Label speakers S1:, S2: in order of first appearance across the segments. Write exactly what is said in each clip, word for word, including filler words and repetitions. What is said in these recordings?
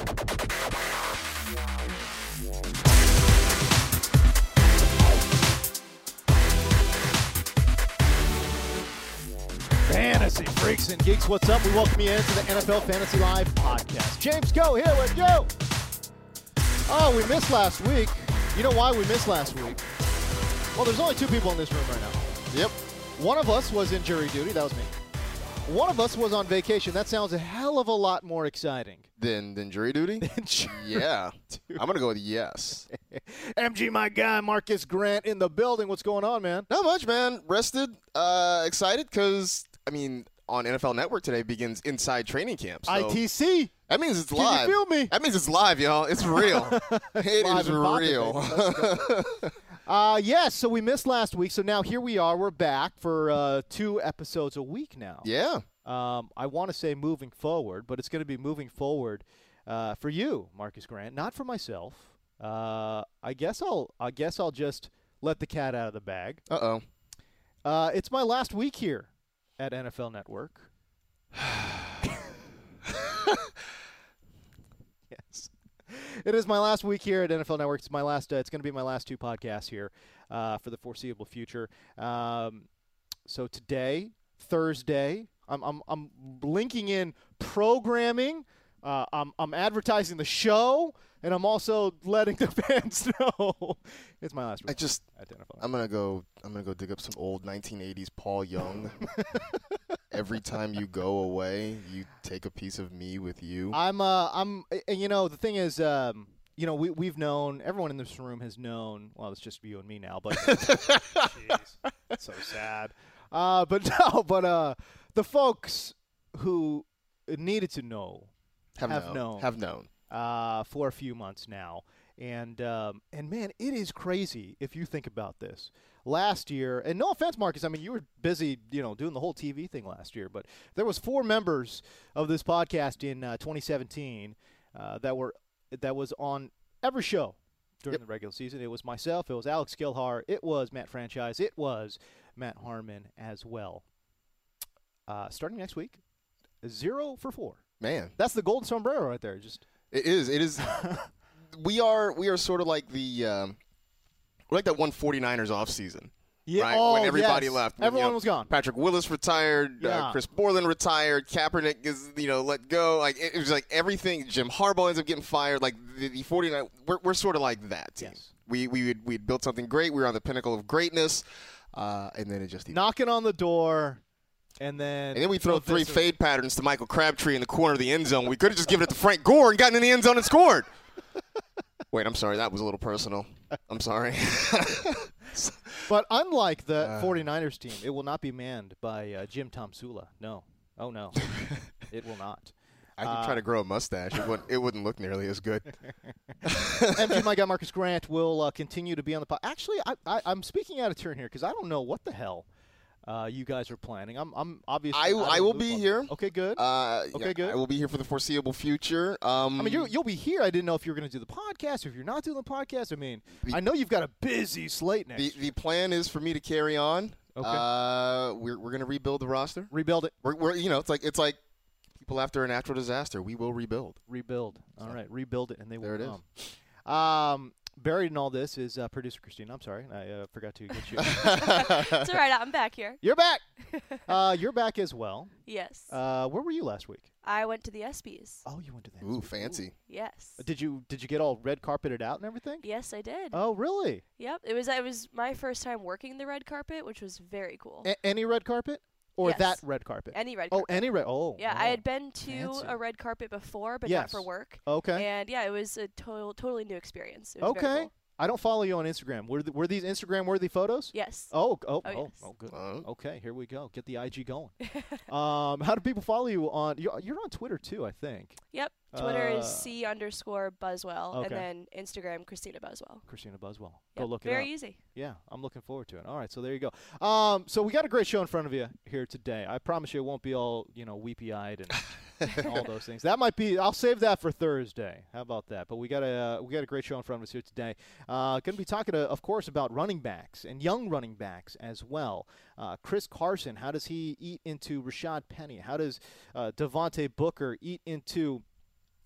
S1: Fantasy freaks and geeks, what's up? We welcome you into the N F L Fantasy Live podcast. James Go here with you. Oh, we missed last week. You know why we missed last week? Well, there's only two people in this room right now.
S2: Yep.
S1: One of us was in jury duty. That was me. One of us was on vacation. That sounds a hell of a lot more exciting.
S2: Than, than jury duty?
S1: jury
S2: yeah.
S1: duty.
S2: I'm going to go with yes.
S1: M G, my guy, Marcus Grant in the building. What's going on, man?
S2: Not much, man. Rested, uh, excited because, I mean, on N F L Network today begins Inside Training Camp. So
S1: I T C.
S2: That means it's
S1: Can
S2: live.
S1: you feel me?
S2: That means it's live, y'all. It's real. It
S1: live
S2: is
S1: and popping,
S2: real.
S1: Uh, yes, so we missed last week, so now here we are. We're back for uh, two episodes a week now.
S2: Yeah.
S1: Um, I want to say moving forward, but it's going to be moving forward uh, for you, Marcus Grant, not for myself. Uh, I guess I'll I guess I'll just let the cat out of the bag.
S2: Uh-oh.
S1: Uh, it's my last week here at N F L Network. Yes. It is my last week here at N F L Network. It's my last. Uh, it's going to be my last two podcasts here uh, for the foreseeable future. Um, so today, Thursday, I'm I'm I'm linking in programming. Uh, I'm I'm advertising the show, and I'm also letting the fans know it's my last week.
S2: I just.
S1: at N F L.
S2: I'm gonna go. I'm gonna go dig up some old nineteen eighties Paul Young. Every time you go away, you take a piece of me with you.
S1: I'm, uh, I'm, and you know, the thing is, um, you know, we we've known, everyone in this room has known. Well, it's just you and me now, but jeez, it's so sad. Uh, but no, but uh, the folks who needed to know
S2: have,
S1: have
S2: known.
S1: known.
S2: Have known.
S1: Uh, for a few months now, and um, and man, it is crazy if you think about this. Last year, and no offense, Marcus, I mean, you were busy, you know, doing the whole T V thing last year, but there was four members of this podcast in uh, twenty seventeen uh, that were that was on every show during
S2: Yep.
S1: the regular season. It was myself, it was Alex Gilhar, it was Matt Franchise, it was Matt Harmon as well. Uh, starting next week, zero for four.
S2: Man.
S1: That's the golden sombrero right there. Just
S2: It is. It is. we are. We are sort of like the. Um, we're like that one 49ers offseason.
S1: yeah,
S2: Right?
S1: oh,
S2: when everybody
S1: yes.
S2: left. When,
S1: Everyone
S2: you know,
S1: was gone.
S2: Patrick Willis retired.
S1: Yeah.
S2: Uh, Chris Borland retired. Kaepernick is, you know, let go. Like it, it was like everything. Jim Harbaugh ends up getting fired. Like the, the 49ers. We're, we're sort of like that team.
S1: Yes.
S2: We we had, we built something great. We were on the pinnacle of greatness, uh, and then it just.
S1: Knocking on the door, and then
S2: And then we throw
S1: oh,
S2: three
S1: this is-
S2: fade patterns to Michael Crabtree in the corner of the end zone. We could have just given it to Frank Gore and gotten in the end zone and scored. Wait, I'm sorry. That was a little personal. I'm sorry.
S1: But unlike the
S2: Uh.
S1: 49ers team, it will not be manned by uh, Jim Tomsula. No. Oh, no. It will not.
S2: I could
S1: Uh,
S2: try to grow a mustache. It wouldn't, it wouldn't look nearly as good.
S1: M G, my guy Marcus Grant, will uh, continue to be on the pod. Actually, I, I, I'm speaking out of turn here because I don't know what the hell uh, you guys are planning. I'm, I'm obviously.
S2: I,
S1: out of
S2: I
S1: the
S2: will
S1: loop
S2: be
S1: on
S2: here.
S1: that. Okay, good.
S2: Uh,
S1: Okay,
S2: yeah,
S1: good.
S2: I will be here for the foreseeable future. Um,
S1: I mean, you're, you'll be here. I didn't know if you were going to do the podcast or if you're not doing the podcast. I mean,
S2: The-
S1: I know you've got a busy slate next.
S2: the, the plan is for me to carry on.
S1: Okay.
S2: Uh, we're we're going to rebuild the roster.
S1: Rebuild it.
S2: We're, we're you know it's like it's like people after a natural disaster. We will rebuild.
S1: Rebuild. All right, rebuild it, and they will
S2: There it is.
S1: come. Um, buried in all this is uh, producer Christine. I'm sorry, I uh, forgot to get you.
S3: It's all right. I'm back here.
S1: You're back. Uh, you're back as well.
S3: Yes.
S1: Uh, where were you last week?
S3: I went to the ESPYs.
S1: Oh, you went to that.
S2: Ooh, fancy.
S3: Yes.
S1: Did you did you get all red carpeted out and everything?
S3: Yes, I did.
S1: Oh, really?
S3: Yep. It was it was my first time working the red carpet, which was very cool.
S1: A- any red carpet, or
S3: Yes.
S1: that red carpet?
S3: Any red
S1: Oh,
S3: carpet.
S1: any red. Oh,
S3: Yeah,
S1: oh.
S3: I had been to
S1: fancy.
S3: a red carpet before, but
S1: Yes.
S3: not for work.
S1: Okay.
S3: And yeah, it was a total totally new experience. It was very
S1: Okay.
S3: cool.
S1: I don't follow you on Instagram. Were th- were these Instagram worthy photos?
S3: Yes.
S1: Oh, oh, oh,
S3: Oh,
S1: oh,
S3: yes.
S1: oh, good.
S2: Uh,
S1: Okay, here we go. Get the I G going. um, how do people follow you on? You're, you're on Twitter too, I think.
S3: Yep. Twitter
S1: Uh,
S3: is C underscore Buswell,
S1: okay.
S3: and then Instagram Christina Buswell.
S1: Christina Buswell. Go
S3: Yep.
S1: look it
S3: Very
S1: up.
S3: easy.
S1: Yeah, I'm looking forward to it. All right, so there you go. Um, so we got a great show in front of you here today. I promise you it won't be all, you know, weepy-eyed and all those things. That might be. I'll save that for Thursday. How about that? But we got a uh, we got a great show in front of us here today. Uh, going to be talking, to, of course, about running backs and young running backs as well. Uh, Chris Carson, how does he eat into Rashad Penny? How does uh, Devontae Booker eat into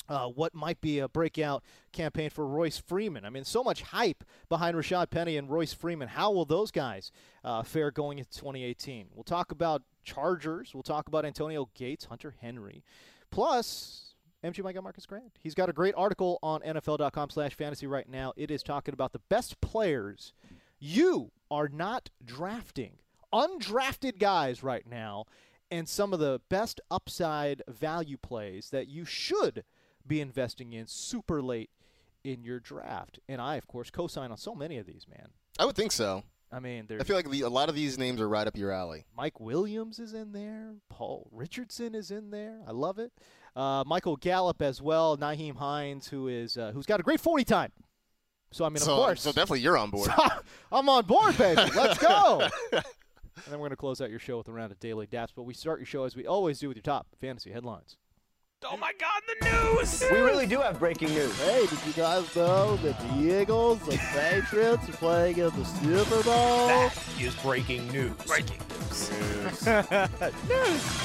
S1: Uh, what might be a breakout campaign for Royce Freeman. I mean, so much hype behind Rashad Penny and Royce Freeman. How will those guys uh, fare going into twenty eighteen? We'll talk about Chargers. We'll talk about Antonio Gates, Hunter Henry. Plus, M G Mike got Marcus Grant. He's got a great article on N F L dot com slash fantasy right now. It is talking about the best players you are not drafting. Undrafted guys right now, and some of the best upside value plays that you should be investing in super late in your draft. And I, of course, co-sign on so many of these, man.
S2: I would think so.
S1: I mean,
S2: I feel like the, a lot of these names are right up your alley.
S1: Mike Williams is in there. Paul Richardson is in there. I love it. Uh, Michael Gallup as well. Nyheim Hines, who is uh, who's got a great forty time. So I mean,
S2: so,
S1: of course.
S2: So definitely you're on board.
S1: I'm on board, baby. Let's go. And then we're going to close out your show with a round of daily daps. But we start your show as we always do with your top fantasy headlines.
S4: Oh, my God, the news!
S5: We really do have breaking news.
S6: Hey, did you guys know that the Eagles and Patriots are playing in the Super Bowl?
S4: That is breaking news. Breaking news.
S1: News.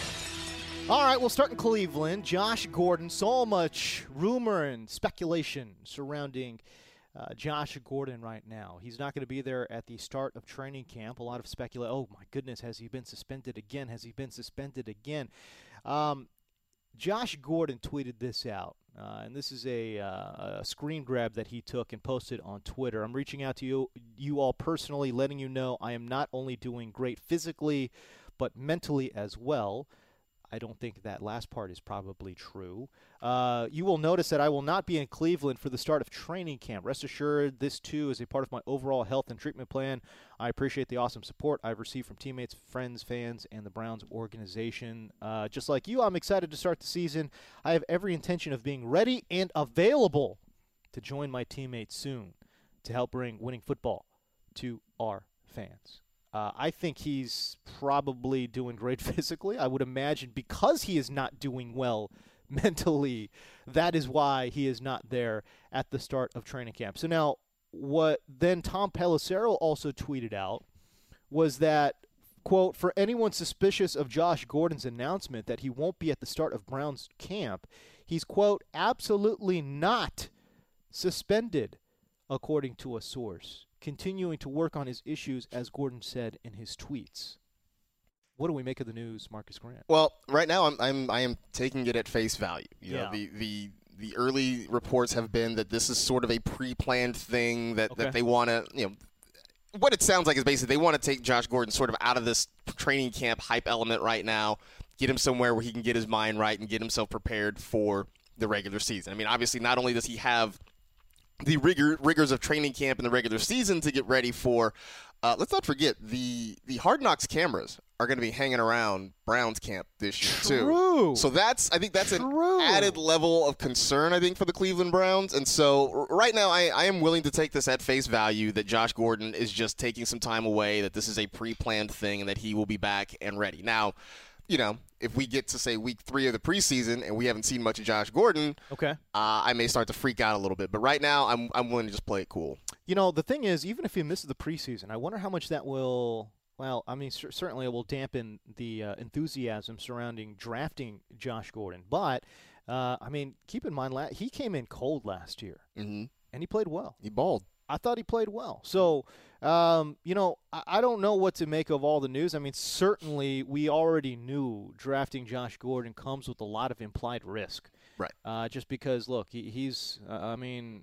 S1: All right, we'll start in Cleveland. Josh Gordon, so much rumor and speculation surrounding uh, Josh Gordon right now. He's not going to be there at the start of training camp. A lot of speculation. Oh, my goodness, has he been suspended again? Has he been suspended again? Um, Josh Gordon tweeted this out, uh, and this is a, uh, a screen grab that he took and posted on Twitter. I'm reaching out to you, you all personally, letting you know I am not only doing great physically, but mentally as well. I don't think that last part is probably true. Uh, you will notice that I will not be in Cleveland for the start of training camp. Rest assured, this too is a part of my overall health and treatment plan. I appreciate the awesome support I've received from teammates, friends, fans, and the Browns organization. Uh, just like you, I'm excited to start the season. I have every intention of being ready and available to join my teammates soon to help bring winning football to our fans. Uh, I think he's probably doing great physically. I would imagine because he is not doing well mentally, that is why he is not there at the start of training camp. So now what then Tom Pelissero also tweeted out was that, quote, for anyone suspicious of Josh Gordon's announcement that he won't be at the start of Browns camp, he's, quote, absolutely not suspended, according to a source, continuing to work on his issues, as Gordon said in his tweets. What do we make of the news, Marcus Grant?
S2: Well, right now I'm I'm I am taking it at face value. You
S1: yeah.
S2: know, the the the early reports have been that this is sort of a pre-planned thing that,
S1: okay.
S2: that they want to, you know, what it sounds like is basically they want to take Josh Gordon sort of out of this training camp hype element right now, get him somewhere where he can get his mind right and get himself prepared for the regular season. I mean, obviously not only does he have the rigor, rigors of training camp in the regular season to get ready for, uh, let's not forget, the, the Hard Knocks cameras are going to be hanging around Browns camp this year,
S1: True.
S2: too. So that's, I think that's
S1: True.
S2: an added level of concern, I think, for the Cleveland Browns. And so r- right now I, I am willing to take this at face value that Josh Gordon is just taking some time away, that this is a pre-planned thing, and that he will be back and ready. Now, you know, if we get to, say, week three of the preseason and we haven't seen much of Josh Gordon,
S1: okay,
S2: uh, I may start to freak out a little bit. But right now, I'm I'm willing to just play it cool.
S1: You know, the thing is, even if he misses the preseason, I wonder how much that will, well, I mean, c- certainly it will dampen the uh, enthusiasm surrounding drafting Josh Gordon. But, uh, I mean, keep in mind, la- he came in cold last year,
S2: Mm-hmm.
S1: and he played well.
S2: He balled.
S1: I thought he played well. So, um, you know, I, I don't know what to make of all the news. I mean, certainly we already knew drafting Josh Gordon comes with a lot of implied risk.
S2: Right.
S1: Uh, just because, look, he, he's, uh, I mean,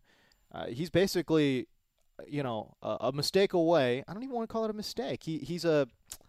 S1: uh, he's basically, you know, a, a mistake away. I don't even want to call it a mistake. He He's a,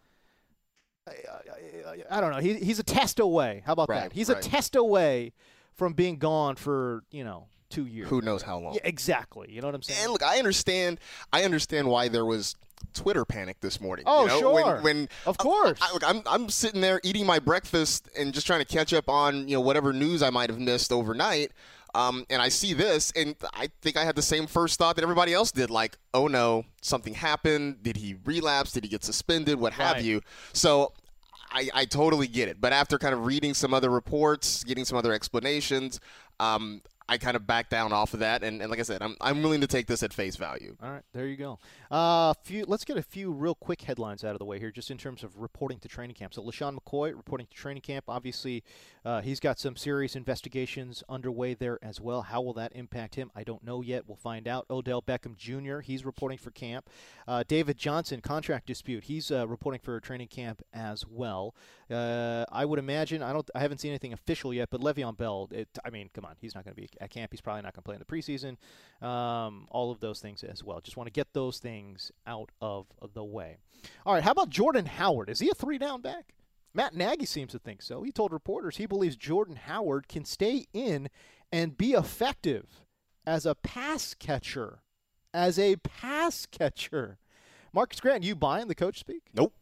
S1: I, I, I don't know, he, he's a test away. How about
S2: right,
S1: that? He's
S2: right.
S1: a test away from being gone for, you know, two years.
S2: Who knows how long?
S1: Yeah, exactly. You know what I'm saying?
S2: And look, I understand. I understand why there was Twitter panic this morning.
S1: Oh,
S2: you know?
S1: sure.
S2: When, when
S1: of course.
S2: I, I, look, I'm I'm sitting there eating my breakfast and just trying to catch up on you know whatever news I might have missed overnight. Um, and I see this, and I think I had the same first thought that everybody else did. Like, oh no, something happened. Did he relapse? Did he get suspended? What have
S1: Right.
S2: you? So. I, I totally get it. But after kind of reading some other reports, getting some other explanations, um, I kind of backed down off of that. And, and like I said, I'm I'm willing to take this at face value.
S1: All right, there you go. Uh, few, let's get a few real quick headlines out of the way here, just in terms of reporting to training camp. So LaShawn McCoy reporting to training camp. Obviously, Uh, he's got some serious investigations underway there as well. How will that impact him? I don't know yet. We'll find out. Odell Beckham Junior, he's reporting for camp. Uh, David Johnson, contract dispute. He's uh, reporting for training camp as well. Uh, I would imagine, I don't, I haven't seen anything official yet, but Le'Veon Bell, it, I mean, come on, he's not going to be at camp. He's probably not going to play in the preseason. Um, all of those things as well. Just want to get those things out of the way. All right, how about Jordan Howard? Is he a three-down back? Matt Nagy seems to think so. He told reporters he believes Jordan Howard can stay in and be effective as a pass catcher. As a pass catcher. Marcus Grant, you buying the coach speak?
S2: Nope.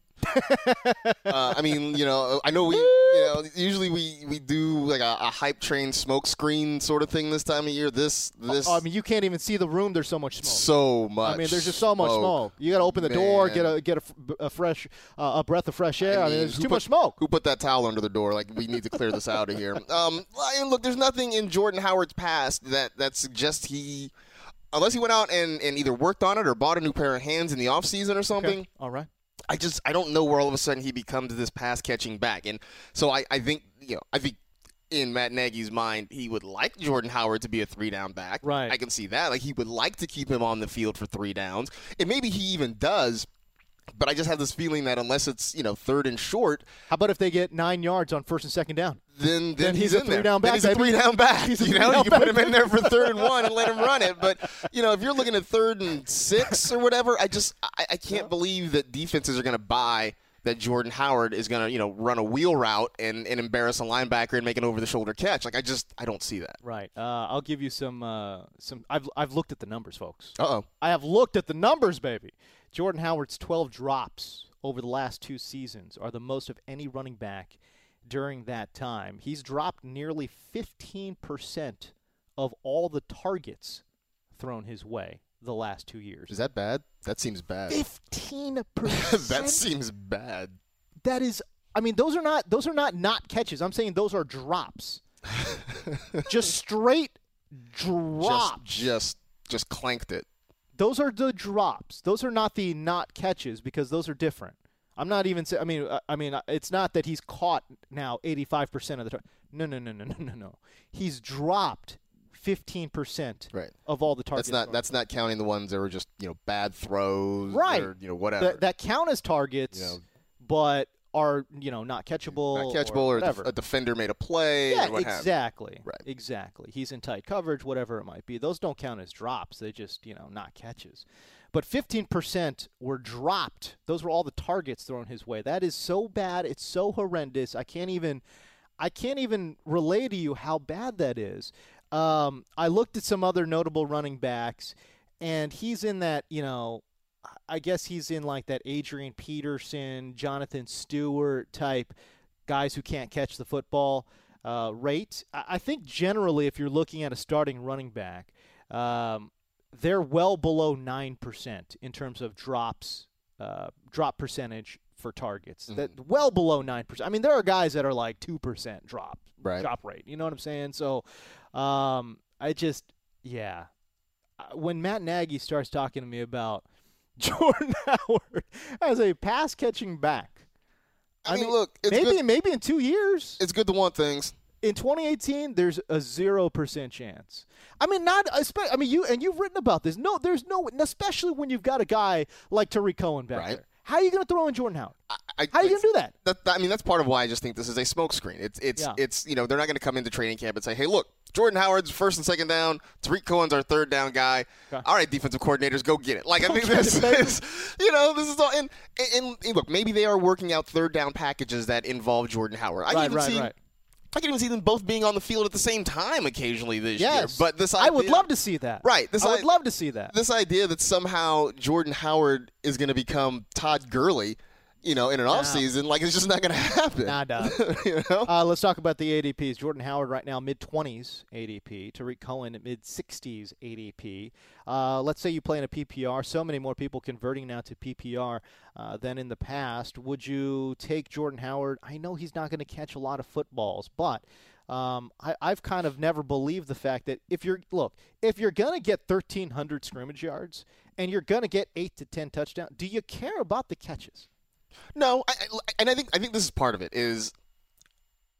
S2: uh, I mean, you know, I know we, you know, usually we, we do like a, a hype train smoke screen sort of thing this time of year. This, this.
S1: I mean, you can't even see the room. There's so much smoke.
S2: So much.
S1: I mean, there's just so much
S2: smoke.
S1: smoke. You got to open the
S2: Man.
S1: door, get a get a, a fresh, uh, a breath of fresh air. I mean, I mean there's
S2: who
S1: too
S2: put,
S1: much smoke.
S2: Who put that towel under the door? Like, we need to clear this out of here. Um, and look, there's nothing in Jordan Howard's past that, that suggests he, unless he went out and, and either worked on it or bought a new pair of hands in the offseason or something.
S1: Okay. All right.
S2: I just I don't know where all of a sudden he becomes this pass catching back, and so I, I think you know I think in Matt Nagy's mind he would like Jordan Howard to be a three down back.
S1: Right.
S2: I can see that. Like he would like to keep him on the field for three downs, and maybe he even does. But I just have this feeling that unless it's you know third and short,
S1: How about if they get nine yards on first and second down?
S2: then then,
S1: Then
S2: he's,
S1: he's a
S2: in there.
S1: three-down
S2: Then
S1: back,
S2: he's a
S1: baby.
S2: three down back.
S1: He's a
S2: you know,
S1: three-down
S2: you can put
S1: back.
S2: him in there for third and one and let him run it. But you know, if you're looking at third and six or whatever, I just I, I can't
S1: Yeah.
S2: believe that defenses are going to buy that Jordan Howard is going to, you know, run a wheel route and, and embarrass a linebacker and make an over-the-shoulder catch. Like, I just, I don't see that.
S1: Right. Uh, I'll give you some. Uh, some. I've I've looked at the numbers, folks.
S2: Uh-oh.
S1: I have looked at the numbers, baby. Jordan Howard's twelve drops over the last two seasons are the most of any running back during that time. He's dropped nearly fifteen percent of all the targets thrown his way the last two years.
S2: Is that bad? That seems bad.
S1: fifteen percent?
S2: That seems bad.
S1: That is, I mean, those are not those are not not catches. I'm saying those are drops. Just straight drops.
S2: Just, just, just clanked it.
S1: Those are the drops. Those are not the not catches because those are different. I'm not even saying, I mean, I, I mean, it's not that he's caught now eighty-five percent of the time. No, no, no, no, no, no, no. He's dropped fifteen percent
S2: Right.
S1: of all the targets.
S2: That's not
S1: thrown.
S2: that's not counting the ones that were just, you know, bad throws.
S1: Right.
S2: Or, you know, whatever.
S1: that, that count as targets,
S2: You know,
S1: but are, you know, not catchable.
S2: not catchable or,
S1: or
S2: a, def-
S1: whatever.
S2: a defender made a play
S1: Yeah,
S2: or what have you.
S1: exactly.
S2: Right.
S1: Exactly. He's in tight coverage, whatever it might be. Those don't count as drops. They just, you know, not catches. But fifteen percent were dropped. Those were all the targets thrown his way. That is so bad. It's so horrendous. I can't even I can't even relay to you how bad that is. Um, I looked at some other notable running backs, and he's in that, you know, I guess he's in like that Adrian Peterson, Jonathan Stewart type guys who can't catch the football uh, rate. I I think generally if you're looking at a starting running back, um, they're well below nine percent in terms of drops, uh, drop percentage for targets.
S2: Mm-hmm.
S1: That well below nine percent. I mean, there are guys that are like two percent drop,
S2: Right.
S1: drop rate. You know what I'm saying? So um, I just, yeah. Uh, When Matt Nagy starts talking to me about Jordan Howard as a pass-catching back,
S2: I,
S1: I
S2: mean,
S1: mean,
S2: look, it's
S1: maybe
S2: good.
S1: maybe in two years.
S2: It's good to want things.
S1: In twenty eighteen, there's a zero percent chance. I mean, not. I mean, you and you've written about this. No, there's no. Especially when you've got a guy like Tariq Cohen back
S2: Right.
S1: there. How are you going to throw in Jordan Howard?
S2: I, I,
S1: How are you going to do that?
S2: That, that- I mean, that's part of why I just think this is a smokescreen. It's, it's,
S1: Yeah.
S2: it's. You know, they're not going to come into training camp and say, "Hey, look, Jordan Howard's first and second down. Tariq Cohen's our third down guy.
S1: Okay.
S2: All right, defensive coordinators, go get it." Like, I
S1: Go
S2: think
S1: get
S2: this
S1: it, baby.
S2: is, you know, this is all. And, and, and look, maybe they are working out third down packages that involve Jordan Howard. I
S1: Right,
S2: can even
S1: right,
S2: see.
S1: right.
S2: I can even see them both being on the field at the same time occasionally this
S1: Yes,
S2: year. But this
S1: I would
S2: idea-
S1: love to see that.
S2: Right, this
S1: I would
S2: I-
S1: love to see that.
S2: This idea that somehow Jordan Howard is going to become Todd Gurley, you know, in an offseason, like it's just not going to happen.
S1: Nah, dog.
S2: you know?
S1: Uh, let's talk about the A D Ps. Jordan Howard right now mid-twenties A D P. Tariq Cohen at mid-sixties A D P. Uh, let's say you play in a P P R. So many more people converting now to P P R uh, than in the past. Would you take Jordan Howard? I know he's not going to catch a lot of footballs, but um, I, I've kind of never believed the fact that if you're – look, if you're going to get thirteen hundred scrimmage yards and you're going to get eight to ten touchdowns, do you care about the catches?
S2: No, I, I, and I think I think this is part of it is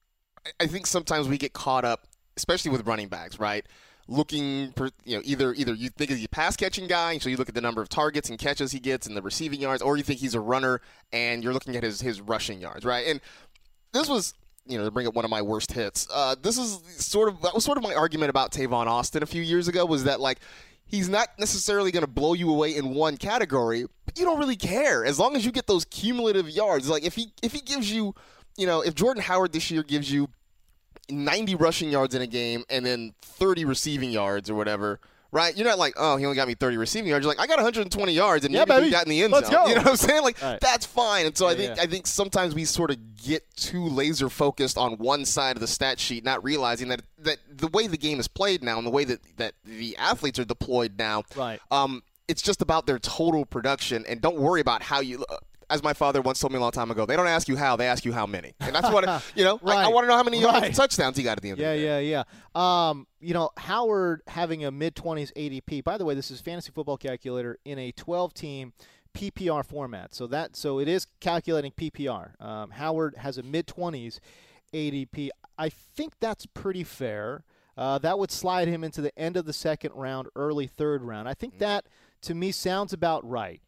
S2: I think sometimes we get caught up, especially with running backs, right? Looking for, you know, either either you think he's a pass catching guy, so you look at the number of targets and catches he gets and the receiving yards, or you think he's a runner and you're looking at his his rushing yards, right? And this was, you know, to bring up one of my worst hits. Uh, this is sort of that was sort of my argument about Tavon Austin a few years ago, was that like he's not necessarily going to blow you away in one category, but you don't really care as long as you get those cumulative yards. Like if he if he gives you, you know, if Jordan Howard this year gives you ninety rushing yards in a game and then thirty receiving yards or whatever, right? You're not like, oh, he only got me thirty receiving yards. You're like, I got one hundred twenty yards and
S1: yeah,
S2: maybe
S1: baby.
S2: he got in the end
S1: Let's
S2: zone.
S1: go.
S2: You know what I'm saying? Like
S1: right.
S2: that's fine. And so
S1: yeah,
S2: I think
S1: yeah.
S2: I think sometimes we sort of get too laser focused on one side of the stat sheet, not realizing that that the way the game is played now and the way that, that the athletes are deployed now,
S1: Right.
S2: um, it's just about their total production. And don't worry about how you. Uh, As my father once told me a long time ago, they don't ask you how, they ask you how many. And that's what, you know,
S1: right.
S2: I, I want to know how many
S1: right.
S2: yards, touchdowns he got at the end
S1: yeah,
S2: of the day.
S1: Yeah, yeah, Um, you know, Howard having a mid-twenties A D P. By the way, this is Fantasy Football Calculator in a twelve-team P P R format. So that so it is calculating P P R. Um, Howard has a mid-twenties A D P. I think that's pretty fair. Uh, that would slide him into the end of the second round, early third round. I think that, to me, sounds about right.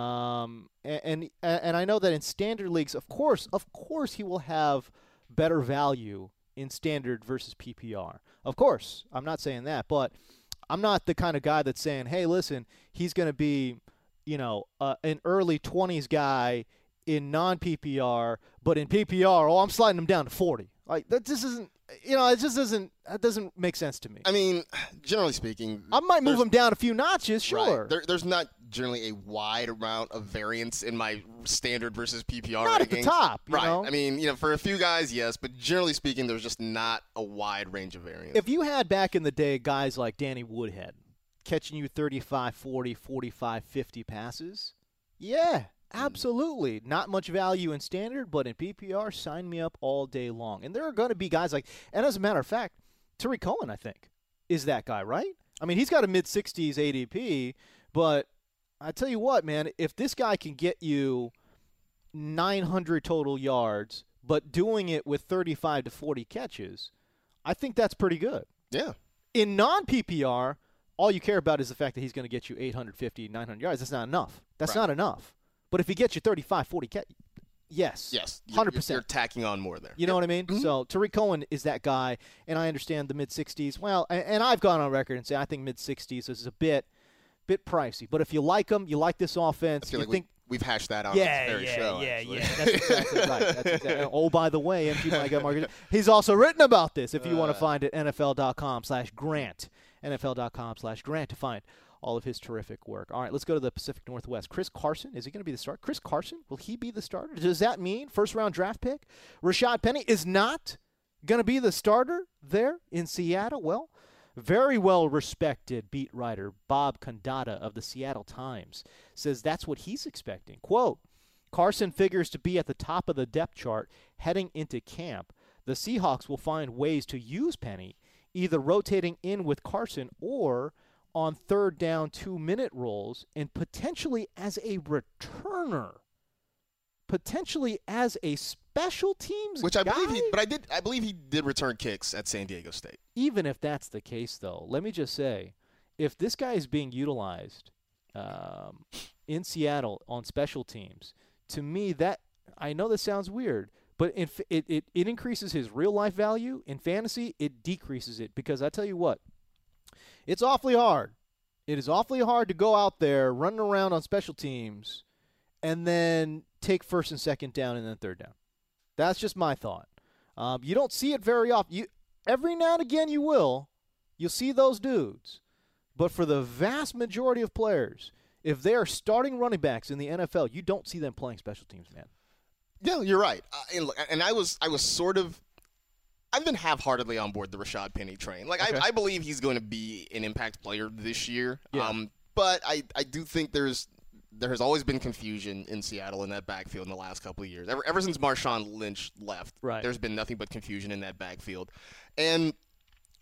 S1: Um, and, and and I know that in standard leagues, of course, of course, he will have better value in standard versus P P R. Of course, I'm not saying that, but I'm not the kind of guy that's saying, hey, listen, he's going to be, you know, uh, an early twenties guy in non-P P R, but in P P R, oh, I'm sliding him down to forty. Like that just isn't, you know, it just doesn't, that doesn't make sense to me.
S2: I mean, generally speaking,
S1: I might move him down a few notches, sure.
S2: Right. There, there's not generally a wide amount of variance in my standard versus P P R
S1: Not
S2: rankings.
S1: at the top, you
S2: right.
S1: know?
S2: I mean, you know, for a few guys, yes, but generally speaking, there's just not a wide range of variance.
S1: If you had back in the day guys like Danny Woodhead catching you thirty-five, forty, forty-five, fifty passes, yeah, absolutely. Not much value in standard, but in P P R, sign me up all day long. And there are going to be guys like, and as a matter of fact, Tariq Cohen, I think, is that guy, right? I mean, he's got a mid-sixties A D P, but I tell you what, man, if this guy can get you nine hundred total yards, but doing it with thirty-five to forty catches, I think that's pretty good.
S2: Yeah.
S1: In non-P P R, all you care about is the fact that he's going to get you eight hundred fifty, nine hundred yards. That's not enough. That's
S2: Right.
S1: not enough. But if he gets you thirty-five, forty catches, yes.
S2: Yes.
S1: one hundred percent.
S2: You're tacking on more there.
S1: You know what I mean?
S2: Mm-hmm.
S1: So Tariq Cohen is that guy, and I understand the mid-sixties. Well, and, and I've gone on record and say I think mid-sixties is a bit bit pricey. But if you like him, you like this offense,
S2: I feel
S1: you
S2: like
S1: think –
S2: we, we've hashed that out
S1: yeah,
S2: on this very
S1: yeah,
S2: show.
S1: yeah,
S2: actually.
S1: yeah. That's exactly right. That's exactly. Oh, by the way, M G Mike Market, he's also written about this. If you uh, want to find it, N F L dot com slash Grant, N F L dot com slash Grant to find all of his terrific work. All right, let's go to the Pacific Northwest. Chris Carson, is he going to be the starter? Chris Carson, will he be the starter? Does that mean first-round draft pick? Rashad Penny is not going to be the starter there in Seattle? Well, very well-respected beat writer Bob Condotta of the Seattle Times says that's what he's expecting. Quote, Carson figures to be at the top of the depth chart heading into camp. The Seahawks will find ways to use Penny, either rotating in with Carson or on third down two-minute rolls and potentially as a returner. Potentially as a special teams
S2: Which I
S1: guy?
S2: believe he, but I did, I believe he did return kicks at San Diego State.
S1: Even if that's the case, though, let me just say, if this guy is being utilized um, in Seattle on special teams, to me, that I know this sounds weird, but in, it, it, it increases his real-life value. In fantasy, it decreases it because I tell you what, it's awfully hard. It is awfully hard to go out there running around on special teams and then take first and second down and then third down. That's just my thought. Um, you don't see it very often. You every now and again you will. You'll see those dudes. But for the vast majority of players, if they are starting running backs in the N F L, you don't see them playing special teams, man.
S2: Yeah, you're right. Uh, and, and I was I was sort of I've been half-heartedly on board the Rashad Penny train. Like okay. I, I believe he's going to be an impact player this year.
S1: Yeah.
S2: Um, but I, I do think there's there has always been confusion in Seattle in that backfield in the last couple of years. Ever, ever since Marshawn Lynch left,
S1: right.
S2: there's been nothing but confusion in that backfield. And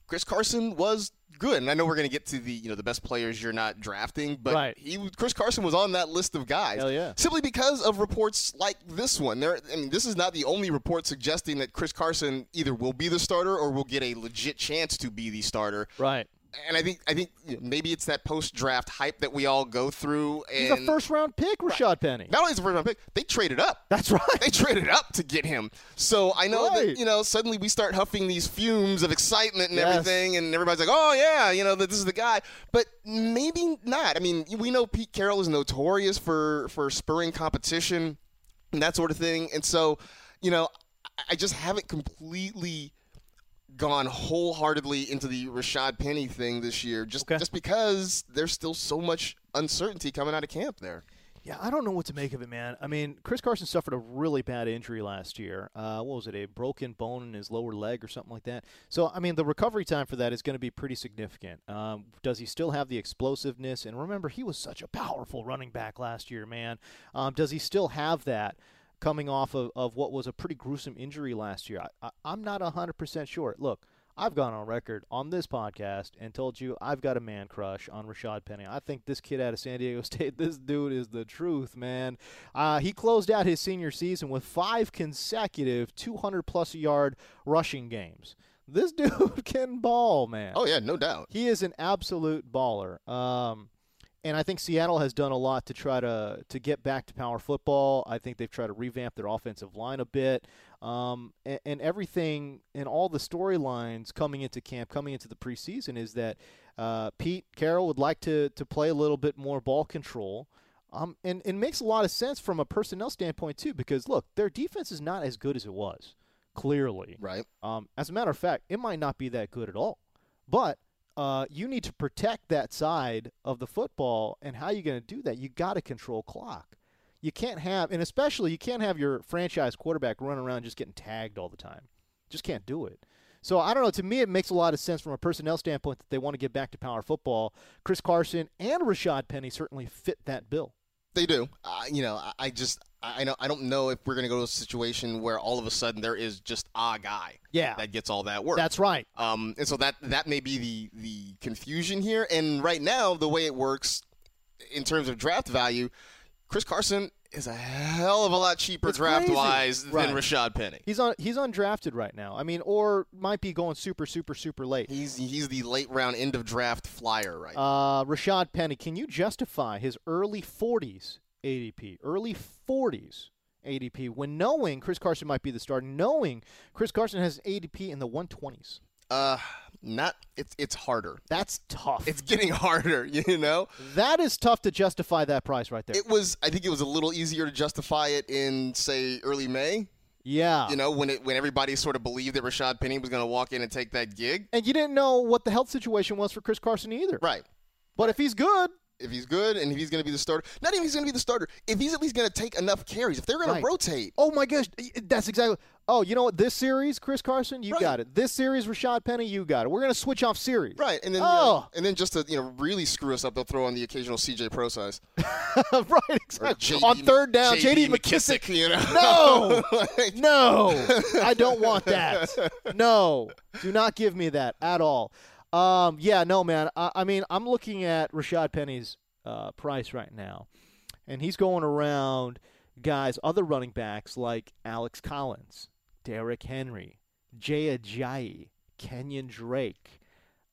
S2: Chris Carson was good. And I know we're going to get to the, you know, the best players you're not drafting, but
S1: Right.
S2: he Chris Carson was on that list of guys.
S1: Hell yeah.
S2: Simply because of reports like this one. There I mean, this is not the only report suggesting that Chris Carson either will be the starter or will get a legit chance to be the starter.
S1: Right.
S2: And I think I think you know, maybe it's that post-draft hype that we all go through. And
S1: He's a first-round pick, Rashad Penny.
S2: not only is a first-round pick, they traded up.
S1: That's right.
S2: They traded up to get him. So I know
S1: Right.
S2: that, you know, suddenly we start huffing these fumes of excitement and
S1: Yes.
S2: everything, and everybody's like, oh, yeah, you know, that this is the guy. But maybe not. I mean, we know Pete Carroll is notorious for, for spurring competition and that sort of thing. And so, you know, I just haven't completely gone wholeheartedly into the Rashad Penny thing this year just,
S1: Okay.
S2: just because there's still so much uncertainty coming out of camp there.
S1: Yeah, I don't know what to make of it, man. I mean, Chris Carson suffered a really bad injury last year. Uh, what was it, a broken bone in his lower leg or something like that? So, I mean, the recovery time for that is going to be pretty significant. Um, does he still have the explosiveness? And remember, he was such a powerful running back last year, man. Um, does he still have that coming off of, of what was a pretty gruesome injury last year? I, I, I'm not one hundred percent sure. Look, I've gone on record on this podcast and told you I've got a man crush on Rashad Penny. I think this kid out of San Diego State, this dude is the truth, man. Uh, he closed out his senior season with five consecutive two hundred plus yard rushing games. This dude can ball, man.
S2: Oh, yeah, no doubt.
S1: He is an absolute baller. Um, and I think Seattle has done a lot to try to to get back to power football. I think they've tried to revamp their offensive line a bit. Um, and, and everything and all the storylines coming into camp, coming into the preseason, is that uh, Pete Carroll would like to to play a little bit more ball control. Um, and, and it makes a lot of sense from a personnel standpoint, too, because, look, their defense is not as good as it was, clearly.
S2: Right.
S1: Um, as a matter of fact, it might not be that good at all. But uh, you need to protect that side of the football, and how are you going to do that? You got to control clock. You can't have, and especially you can't have your franchise quarterback running around just getting tagged all the time. Just can't do it. So I don't know. To me, it makes a lot of sense from a personnel standpoint that they want to get back to power football. Chris Carson and Rashad Penny certainly fit that bill.
S2: They do. Uh, you know, I, I just I know I don't know if we're going to go to a situation where all of a sudden there is just a guy
S1: Yeah.
S2: that gets all that work.
S1: That's right.
S2: Um, and so that that may be the the confusion here. And right now, the way it works in terms of draft value, Chris Carson is a hell of a lot cheaper
S1: It's
S2: draft
S1: crazy.
S2: wise
S1: Right.
S2: than Rashad Penny.
S1: He's on. He's undrafted right now. I mean, or might be going super, super, super late.
S2: He's he's the late round end of draft flyer right now.
S1: Uh, Rashad Penny, can you justify his early forties A D P, early forties A D P, when knowing Chris Carson might be the starter, knowing Chris Carson has A D P in the one twenties?
S2: Uh, not it's it's harder.
S1: That's tough.
S2: It's getting harder, you know.
S1: that is tough to justify that price right there.
S2: It was. I think it was a little easier to justify it in, say, early May.
S1: yeah.
S2: You know, when it when everybody sort of believed that Rashad Penny was going to walk in and take that gig.
S1: And you didn't know what the health situation was for Chris Carson either.
S2: Right.
S1: But if he's good,
S2: If he's good and if he's going to be the starter, not even if he's going to be the starter, if he's at least going to take enough carries, if they're going
S1: Right.
S2: to rotate.
S1: oh my gosh, that's exactly. Oh, you know what? This series, Chris Carson, you
S2: Right.
S1: got it. This series, Rashad Penny, you got it. We're going to switch off series.
S2: Right, and then
S1: Oh.
S2: you know, and then just to you know really screw us up, they'll throw on the occasional C J Pro size
S1: right, exactly.
S2: J D
S1: On third down, J D
S2: McKissick.
S1: McKissick.
S2: You know,
S1: No!
S2: Like,
S1: No, I don't want that. No, do not give me that at all. Um, yeah, no, man. I, I mean, I'm looking at Rashad Penny's uh, price right now, and he's going around guys, other running backs like Alex Collins, Derrick Henry, Jay Ajayi, Kenyon Drake.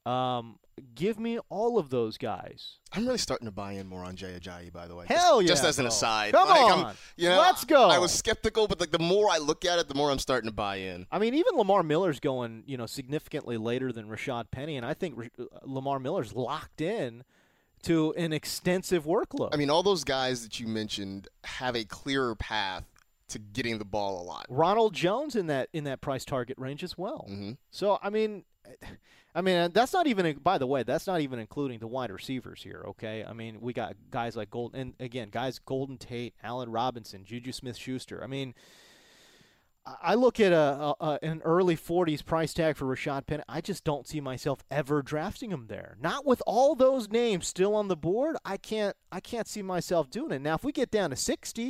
S1: Um, give me all of those guys.
S2: I'm really starting to buy in more on Jay Ajayi, by the way.
S1: Hell
S2: just,
S1: yeah,
S2: Just as an
S1: bro.
S2: aside.
S1: Come
S2: Like,
S1: on.
S2: I'm, you know,
S1: Let's go.
S2: I was skeptical, but like the more I look at it, the more I'm starting to buy in.
S1: I mean, even Lamar Miller's going, you know, significantly later than Rashad Penny, and I think uh, Lamar Miller's locked in to an extensive workload.
S2: I mean, all those guys that you mentioned have a clearer path to getting the ball a lot.
S1: Ronald Jones in that in that price target range as well.
S2: Mm-hmm.
S1: So I mean, I mean that's not even. By the way, that's not even including the wide receivers here. Okay, I mean we got guys like Golden, and again, guys Golden Tate, Allen Robinson, Juju Smith-Schuster. I mean. I look at a, a an early forties price tag for Rashad Penny. I just don't see myself ever drafting him there. Not with all those names still on the board. I can't I can't see myself doing it. Now, if we get down to sixty,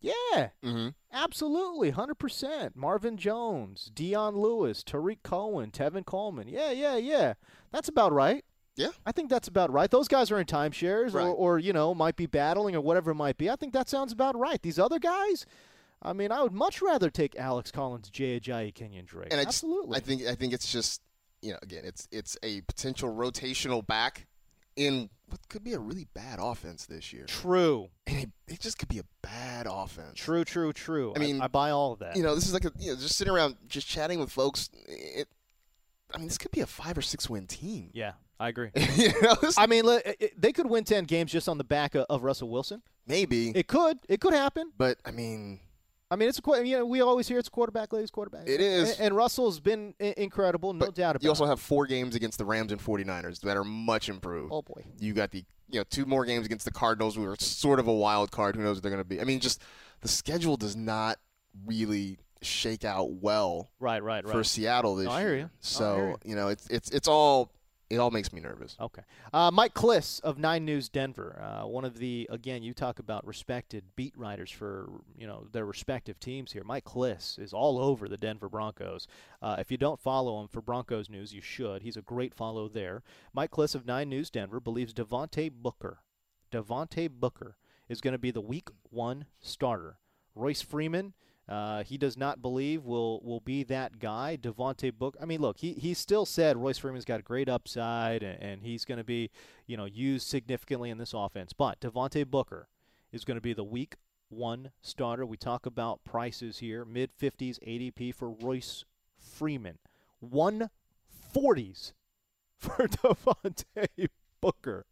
S1: Yeah,
S2: Mm-hmm.
S1: absolutely, one hundred percent. Marvin Jones, Deion Lewis, Tariq Cohen, Tevin Coleman. Yeah, yeah, yeah. That's about right.
S2: Yeah.
S1: I think that's about right. Those guys are in timeshares
S2: Right.
S1: or, or, you know, might be battling or whatever it might be. I think that sounds about right. These other guys, I mean, I would much rather take Alex Collins, Jay Ajayi, Kenyon Drake.
S2: And I just,
S1: Absolutely.
S2: I think I think it's just, you know, again, it's it's a potential rotational back in what could be a really bad offense this year.
S1: True.
S2: And it, it just could be a bad offense.
S1: True, true, true.
S2: I mean,
S1: I, I buy all of that.
S2: You know, this is like a, you know, just sitting around just chatting with folks. It, I mean, this could be a five or six win team.
S1: Yeah, I agree.
S2: you know, this,
S1: I mean, look, it- they could win ten games just on the back of, of Russell Wilson.
S2: maybe,
S1: It could. It could happen.
S2: but I mean,
S1: I mean, it's a qu- you know we always hear it's quarterback ladies quarterback.
S2: It is.
S1: and, and Russell's been I- incredible, no
S2: but
S1: doubt about
S2: you also
S1: it.
S2: have four games against the Rams and 49ers that are much improved.
S1: Oh boy,
S2: You got the you know two more games against the Cardinals, who are sort of a wild card. Who knows what they're going to be? I mean, just the schedule does not really shake out well
S1: right, right, right.
S2: for Seattle this
S1: No, I
S2: year.
S1: hear you.
S2: So
S1: I hear you.
S2: you know, it's it's it's all it all makes me nervous.
S1: Okay. Uh, Mike Kliss of Nine News Denver, uh, one of the, again, you talk about respected beat writers for, you know, their respective teams here. Mike Kliss is all over the Denver Broncos. Uh, if you don't follow him for Broncos news, you should. He's a great follow there. Mike Kliss of Nine News Denver believes Devontae Booker, Devontae Booker is going to be the week one starter. Royce Freeman, Uh, he does not believe will will be that guy. Devontae Booker. I mean, look, he he still said Royce Freeman's got a great upside and, and he's going to be, you know, used significantly in this offense. But Devontae Booker is going to be the week one starter. We talk about prices here, mid fifties A D P for Royce Freeman, one forties for Devontae Booker.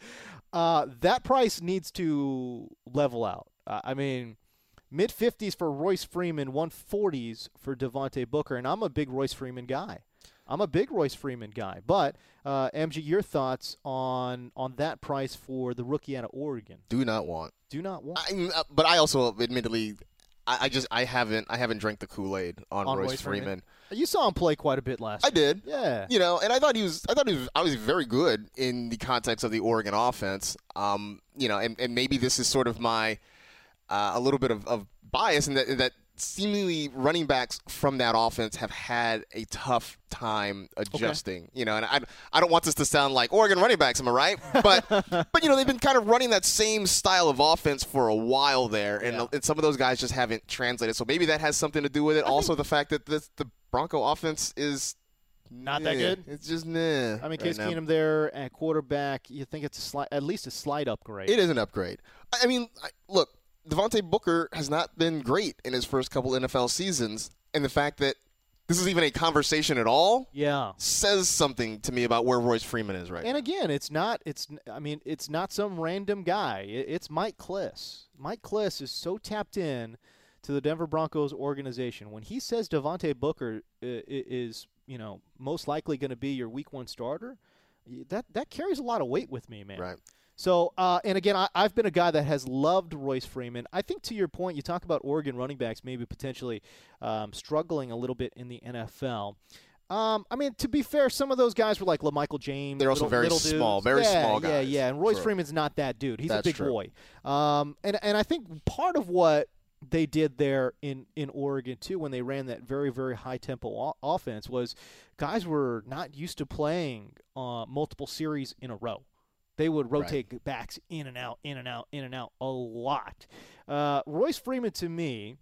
S1: Uh, that price needs to level out. Uh, I mean. mid fifties for Royce Freeman, one forties for Devontae Booker, and I'm a big Royce Freeman guy. I'm a big Royce Freeman guy. But, uh, M G, your thoughts on on that price for the rookie out of Oregon?
S2: Do not want.
S1: Do not want
S2: I, uh, but I also, admittedly, I, I just I haven't I haven't drank the Kool-Aid on,
S1: on
S2: Royce,
S1: Royce
S2: Freeman.
S1: You saw him play quite a bit last
S2: I
S1: year.
S2: did.
S1: Yeah.
S2: You know, and I thought he was I thought he was I was very good in the context of the Oregon offense. Um, you know, and, and maybe this is sort of my uh, a little bit of, of bias in that in that seemingly running backs from that offense have had a tough time adjusting. Okay. You know, and I I don't want this to sound like Oregon running backs, am I right? But but you know, they've been kind of running that same style of offense for a while there, and,
S1: Yeah.
S2: and some of those guys just haven't translated. So maybe that has something to do with it.
S1: I
S2: also, the fact that the the Bronco offense is
S1: Not that
S2: nah.
S1: good?
S2: It's just nah.
S1: I mean,
S2: right
S1: Case
S2: now.
S1: Keenum there at quarterback, you think it's a slight, at least a slight upgrade.
S2: It is an upgrade. I I mean, I, look, Devontae Booker has not been great in his first couple N F L seasons, and the fact that this is even a conversation at all
S1: Yeah.
S2: says something to me about where Royce Freeman is right
S1: And again, it's not. It's. I mean, it's not some random guy. It, it's Mike Kliss. Mike Kliss is so tapped in to the Denver Broncos organization. When he says Devontae Booker uh, is, you know, most likely going to be your Week One starter, that that carries a lot of weight with me, man.
S2: Right.
S1: So, uh, and again, I, I've been a guy that has loved Royce Freeman. I think to your point, you talk about Oregon running backs maybe potentially um, struggling a little bit in the N F L. Um, I mean, to be fair, some of those guys were like LaMichael James.
S2: They're also
S1: little,
S2: very
S1: little
S2: small,
S1: dudes.
S2: very
S1: yeah,
S2: small
S1: Yeah,
S2: guys.
S1: yeah, and Royce
S2: True.
S1: Freeman's not that dude. He's
S2: That's
S1: a big
S2: true.
S1: boy. Um, and and I think part of what they did there in, in Oregon too, when they ran that very very high tempo o- offense, was guys were not used to playing uh, multiple series in a row. They would rotate right. backs in and out, in and out, in and out a lot. Uh, Royce Freeman, to me,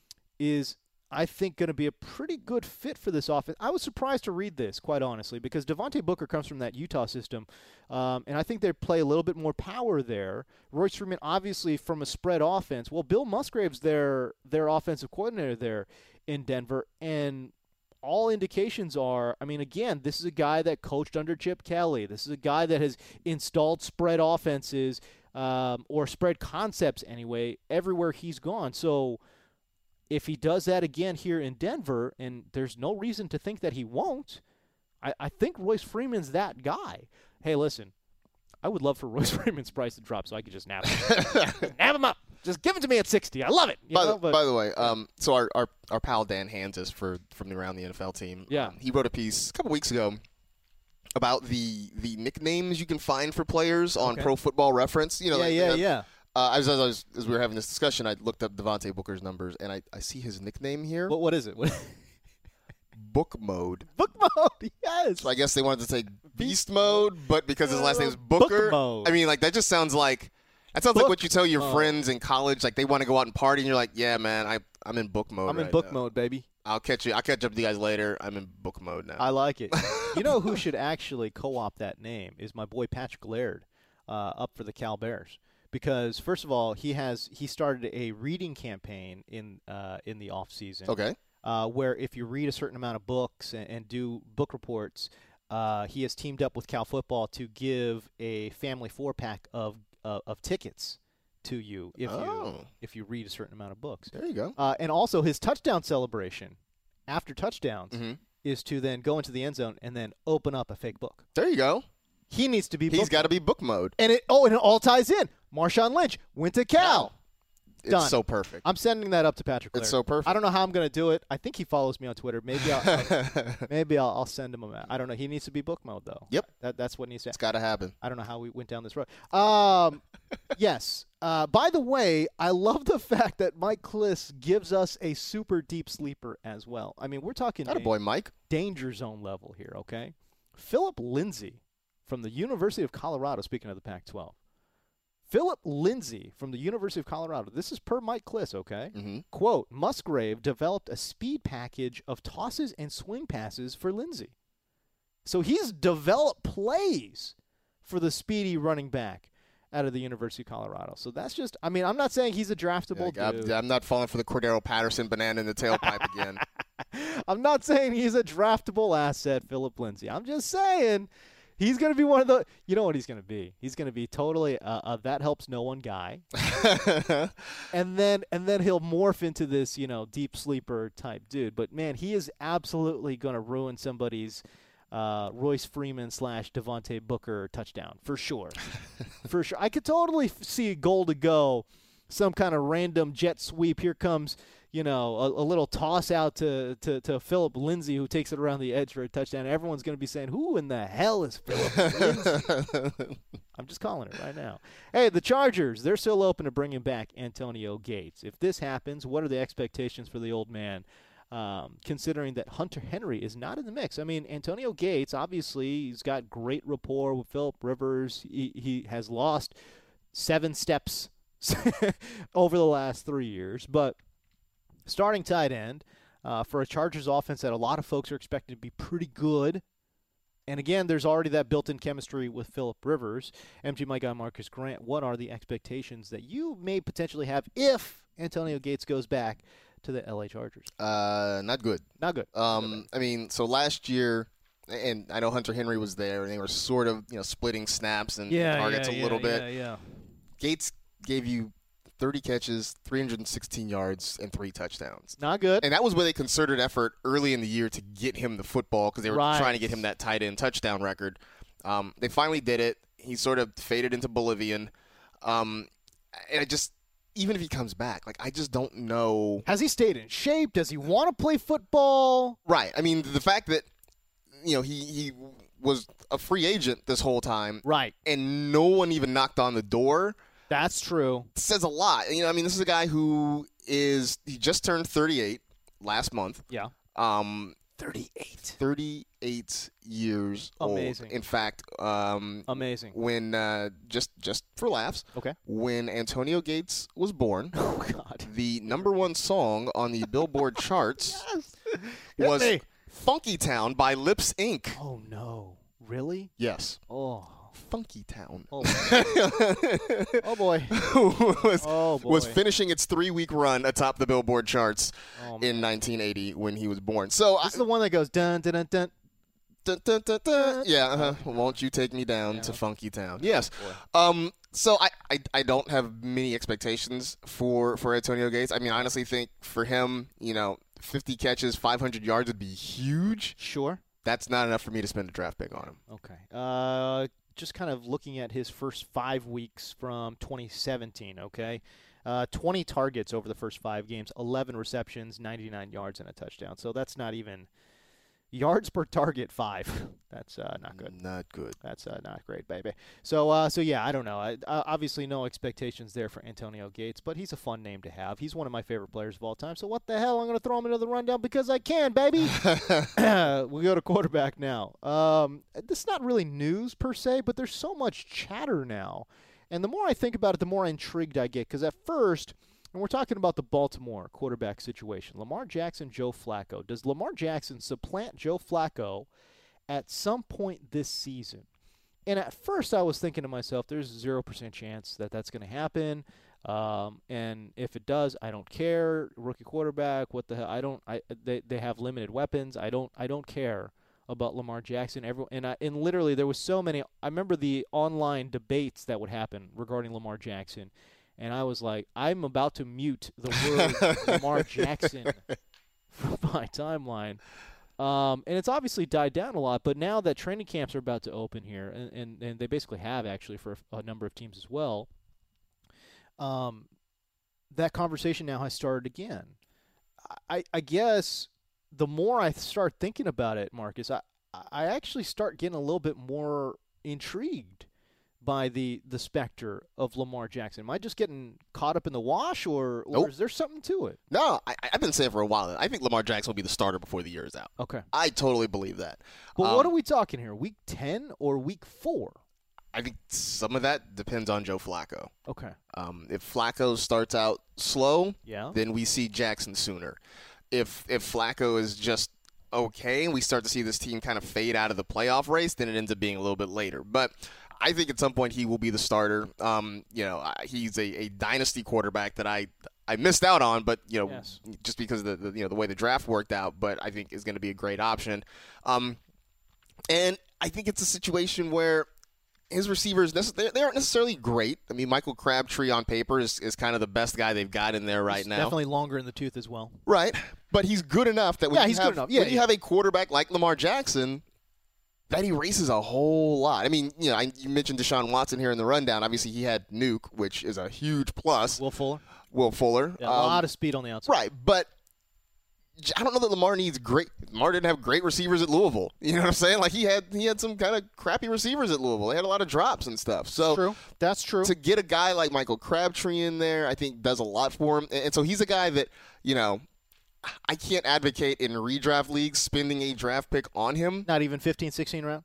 S1: is, I think, going to be a pretty good fit for this offense. I was surprised to read this, quite honestly, because Devontae Booker comes from that Utah system, um, and I think they play a little bit more power there. Royce Freeman, obviously, from a spread offense. Well, Bill Musgrave's their their offensive coordinator there in Denver, and all indications are, I mean, again, this is a guy that coached under Chip Kelly. This is a guy that has installed spread offenses um, or spread concepts anyway everywhere he's gone. So if he does that again here in Denver, and there's no reason to think that he won't, I, I think Royce Freeman's that guy. Hey, listen, I would love for Royce Freeman's price to drop so I could just nab him. nab him up. Just give it to me at sixty. I love it. You
S2: by,
S1: know,
S2: the,
S1: but,
S2: by the way, um, so our, our, our pal Dan Hansis for from the Around the N F L team,
S1: Yeah.
S2: um, he wrote a piece a couple weeks ago about the the nicknames you can find for players on
S1: Okay.
S2: Pro Football Reference. You know,
S1: yeah,
S2: like,
S1: yeah,
S2: uh,
S1: yeah.
S2: Uh, as, as, I was, as we were having this discussion, I looked up Devontae Booker's numbers, and I, I see his nickname here.
S1: What what is it? What?
S2: Book Mode.
S1: Book Mode. Yes.
S2: So I guess they wanted to say Beast Mode, but because his last name is Booker,
S1: Book Mode.
S2: I mean, like that just sounds like that sounds like
S1: Book
S2: what you tell your
S1: Mode.
S2: friends in college, like they want to go out and party, and you're like, yeah, man, I I'm in Book Mode.
S1: I'm in
S2: right
S1: Book
S2: now.
S1: Mode, baby.
S2: I'll catch you. I'll catch up with you guys later. I'm in Book Mode now.
S1: I like it. You know who should actually co-opt that name is my boy Patrick Laird, uh, up for the Cal Bears. Because first of all, he has he started a reading campaign in uh, in the off season.
S2: Okay.
S1: Uh, where if you read a certain amount of books and, and do book reports, uh, he has teamed up with Cal Football to give a family four pack of uh, of tickets to you if
S2: Oh.
S1: you if you read a certain amount of books.
S2: There you go.
S1: Uh, and also his touchdown celebration after touchdowns
S2: hmm
S1: is to then go into the end zone and then open up a fake book.
S2: There you go.
S1: He needs to be.
S2: He's
S1: book-
S2: got to be Book Mode.
S1: And it oh, and it all ties in. Marshawn Lynch went to Cal.
S2: It's
S1: Done.
S2: so perfect.
S1: I'm sending that up to Patrick Laird.
S2: It's so perfect.
S1: I don't know how I'm going to do it. I think he follows me on Twitter. Maybe I'll maybe I'll, I'll send him a. I don't know. He needs to be book mode though.
S2: Yep.
S1: That that's what needs to.
S2: It's got to happen.
S1: I don't know how we went down this road. Um, yes. Uh, by the way, I love the fact that Mike Kliss gives us a super deep sleeper as well. I mean, we're talking
S2: Atta boy, Mike.
S1: danger zone level here. Okay, Philip Lindsay from the University of Colorado. Speaking of the Pac twelve. Philip Lindsay from the University of Colorado. This is per Mike Kliss, okay?
S2: Mm-hmm.
S1: Quote, Musgrave developed a speed package of tosses and swing passes for Lindsay. So he's developed plays for the speedy running back out of the University of Colorado. So that's just, I mean, I'm not saying he's a draftable
S2: Yeah,
S1: dude.
S2: I'm, I'm not falling for the Cordero Patterson banana in the tailpipe again.
S1: I'm not saying he's a draftable asset, Philip Lindsay. I'm just saying he's going to be one of the, you know what he's going to be? He's going to be totally a, a that helps no one guy. and then and then he'll morph into this, you know, deep sleeper type dude. But, man, he is absolutely going to ruin somebody's uh, Royce Freeman slash Devontae Booker touchdown, for sure. for sure. I could totally f- see a goal to go, some kind of random jet sweep. Here comes, you know, a, a little toss out to, to, to Philip Lindsay, who takes it around the edge for a touchdown. Everyone's going to be saying, who in the hell is Philip Lindsay? I'm just calling it right now. Hey, the Chargers, they're still open to bringing back Antonio Gates. If this happens, what are the expectations for the old man, um, considering that Hunter Henry is not in the mix? I mean, Antonio Gates, obviously, he's got great rapport with Phillip Rivers. He, he has lost seven steps over the last three years, but starting tight end uh, for a Chargers offense that a lot of folks are expecting to be pretty good. And again, there's already that built-in chemistry with Phillip Rivers. M G, my guy Marcus Grant, what are the expectations that you may potentially have if Antonio Gates goes back to the L A Chargers?
S2: Uh, not good.
S1: Not good.
S2: Um, I mean, so last year, and I know Hunter Henry was there, and they were sort of, you know, splitting snaps and
S1: yeah,
S2: targets
S1: yeah,
S2: a little
S1: yeah,
S2: bit.
S1: Yeah, yeah.
S2: Gates gave you thirty catches, three hundred sixteen yards, and three touchdowns.
S1: Not good.
S2: And that was with a concerted effort early in the year to get him the football because they were
S1: Right.
S2: trying to get him that tight end touchdown record. Um, they finally did it. He sort of faded into Bolivian. Um, and I just, even if he comes back, like I just don't know.
S1: Has he stayed in shape? Does he want to play football?
S2: Right. I mean, the fact that, you know, he, he was a free agent this whole time.
S1: Right.
S2: And no one even knocked on the door.
S1: That's true.
S2: Says a lot. You know, I mean, this is a guy who is, he just turned thirty-eight last month.
S1: Yeah.
S2: Um,
S1: thirty-eight.
S2: thirty-eight years
S1: Amazing.
S2: old. In fact, um,
S1: Amazing.
S2: when uh, just just for laughs,
S1: Okay.
S2: when Antonio Gates was born,
S1: Oh, God.
S2: the number one song on the Billboard charts
S1: Hit
S2: was
S1: me.
S2: "Funky Town" by Lips Incorporated.
S1: Oh, no. Really?
S2: Yes,
S1: Oh.
S2: Funky Town.
S1: Oh, oh boy.
S2: was,
S1: Oh, boy.
S2: was finishing its three-week run atop the Billboard charts
S1: Oh, man.
S2: in nineteen eighty when he was born. So,
S1: This is the one that goes dun dun dun dun.
S2: Dun, dun, dun, dun. Yeah, uh-huh. Won't you take me down
S1: Yeah.
S2: to Funky Town? Yes. Um. So I, I, I don't have many expectations for, for Antonio Gates. I mean, I honestly think for him, you know, fifty catches, five hundred yards would be huge.
S1: Sure.
S2: That's not enough for me to spend a draft pick on him.
S1: Okay. Uh, just kind of looking at his first five weeks from twenty seventeen, okay? Uh, twenty targets over the first five games, eleven receptions, ninety-nine yards, and a touchdown. So that's not even, Yards per target, five. That's uh, not good.
S2: Not good.
S1: That's uh, not great, baby. So, uh, so yeah, I don't know. I, uh, obviously, no expectations there for Antonio Gates, but he's a fun name to have. He's one of my favorite players of all time. So, what the hell? I'm going to throw him into the rundown because I can, baby. We go to quarterback now. Um, this is not really news per se, but there's so much chatter now, and the more I think about it, the more intrigued I get. Because at first, and we're talking about the Baltimore quarterback situation, Lamar Jackson, Joe Flacco. Does Lamar Jackson supplant Joe Flacco at some point this season? And at first I was thinking to myself, there's a zero percent chance that that's going to happen. Um, and if it does, I don't care. Rookie quarterback, what the hell? I don't, I, they, they have limited weapons. I don't, I don't care about Lamar Jackson. Everyone, and I, and literally there was so many, I remember the online debates that would happen regarding Lamar Jackson. And I was like, I'm about to mute the word Lamar Jackson from my timeline. Um, and it's obviously died down a lot, but now that training camps are about to open here, and, and, and they basically have actually for a, a number of teams as well, um, that conversation now has started again. I, I guess the more I start thinking about it, Marcus, I, I actually start getting a little bit more intrigued by the, the specter of Lamar Jackson. Am I just getting caught up in the wash, or, or
S2: Nope.
S1: is there something to it?
S2: No, I, I've been saying for a while that I think Lamar Jackson will be the starter before the year is out.
S1: Okay.
S2: I totally believe that.
S1: But
S2: Um,
S1: what are we talking here, week ten or week four?
S2: I think some of that depends on Joe Flacco.
S1: Okay.
S2: Um, if Flacco starts out slow,
S1: Yeah.
S2: then we see Jackson sooner. If if Flacco is just okay and we start to see this team kind of fade out of the playoff race, then it ends up being a little bit later. But I think at some point he will be the starter. Um, you know, I- he's a, a dynasty quarterback that I I missed out on, but you know,
S1: Yes.
S2: just because of the, the you know the way the draft worked out. But I think is going to be a great option. Um, and I think it's a situation where his receivers, they they aren't necessarily great. I mean, Michael Crabtree on paper is, is kind of the best guy they've got in there right
S1: He's
S2: now.
S1: Definitely longer in the tooth as well.
S2: Right. But he's good enough that when,
S1: Yeah,
S2: you,
S1: he's good
S2: have,
S1: enough. Yeah,
S2: when you
S1: yeah.
S2: have a quarterback like Lamar Jackson, that erases a whole lot. I mean, you know, I, you mentioned Deshaun Watson here in the rundown. Obviously, he had Nuke, which is a huge plus.
S1: Will Fuller.
S2: Will Fuller.
S1: Yeah, a
S2: Um,
S1: lot of speed on the outside.
S2: Right, but J- I don't know that Lamar needs great. Lamar didn't have great receivers at Louisville. You know what I'm saying? Like he had he had some kind of crappy receivers at Louisville. They had a lot of drops and stuff. So
S1: True. That's true.
S2: to get a guy like Michael Crabtree in there, I think does a lot for him. And, and so he's a guy that, you know, I can't advocate in redraft leagues spending a draft pick on him.
S1: Not even fifteen, sixteen round?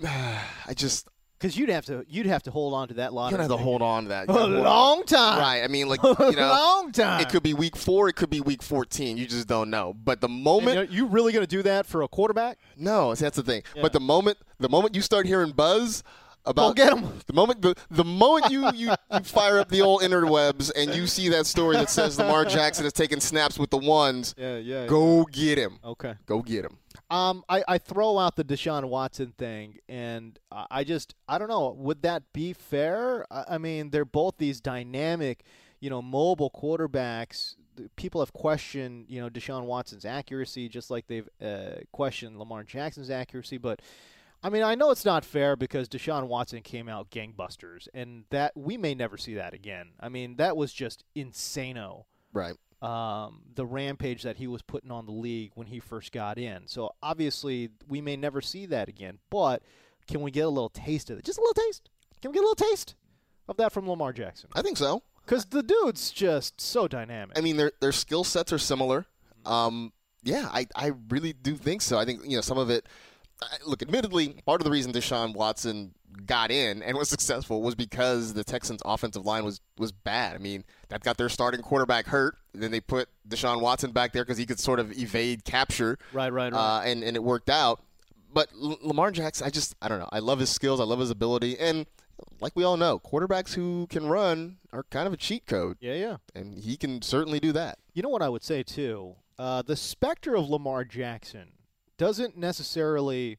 S2: I just
S1: Because you'd have to you'd have to hold on to that
S2: you
S1: lottery.
S2: have to
S1: ticket.
S2: hold on to that. You
S1: A
S2: gotta hold on.
S1: long time.
S2: Right. I mean, like, you
S1: A
S2: know,
S1: long time.
S2: it could be week four, it could be week fourteen. You just don't know. But the
S1: And
S2: moment
S1: you're- you really going to do that for a quarterback?
S2: No, see, that's the thing.
S1: Yeah.
S2: But the moment the moment you start hearing buzz
S1: Go
S2: about
S1: get him.
S2: the moment the, the moment you, you, you fire up the old interwebs and you see that story that says Lamar Jackson is taking snaps with the ones,
S1: Yeah, yeah.
S2: go get him.
S1: Okay.
S2: Go get him.
S1: Um, I, I throw out the Deshaun Watson thing, and I I just I don't know. Would that be fair? I, I mean, they're both these dynamic, you know, mobile quarterbacks. The- People have questioned, you know, Deshaun Watson's accuracy, just like they've uh, questioned Lamar Jackson's accuracy. But I mean, I know it's not fair because Deshaun Watson came out gangbusters, and that we may never see that again. I mean, that was just insano.
S2: Right.
S1: Um, the rampage that he was putting on the league when he first got in. So obviously we may never see that again, but can we get a little taste of it? Just a little taste. Can we get a little taste of that from Lamar Jackson?
S2: I think so.
S1: Because the dude's just so dynamic.
S2: I mean, their their skill sets are similar. Um, yeah, I, I really do think so. I think, you know, some of it I- look, admittedly, part of the reason Deshaun Watson got in and was successful was because the Texans' offensive line was, was bad. I mean, that got their starting quarterback hurt. Then they put Deshaun Watson back there because he could sort of evade capture.
S1: Right, right, right.
S2: Uh, and, and it worked out. But L- Lamar Jackson, I just, I don't know. I love his skills. I love his ability. And like we all know, quarterbacks who can run are kind of a cheat code.
S1: yeah, yeah.
S2: And he can certainly do that.
S1: You know what I would say, too? Uh, the specter of Lamar Jackson doesn't necessarily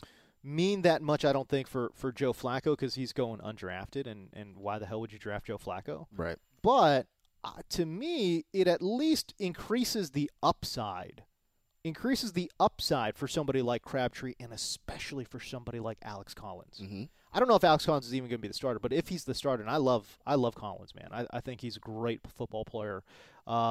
S1: mean that much, I don't think, for, for Joe Flacco because he's going undrafted, and, and why the hell would you draft Joe Flacco?
S2: Right.
S1: But uh, to me, it at least increases the upside. Increases the upside for somebody like Crabtree and especially for somebody like Alex Collins.
S2: Mm-hmm.
S1: I don't know if Alex Collins is even going to be the starter, but if he's the starter, and I love I love Collins, man. I, I think he's a great football player. Um,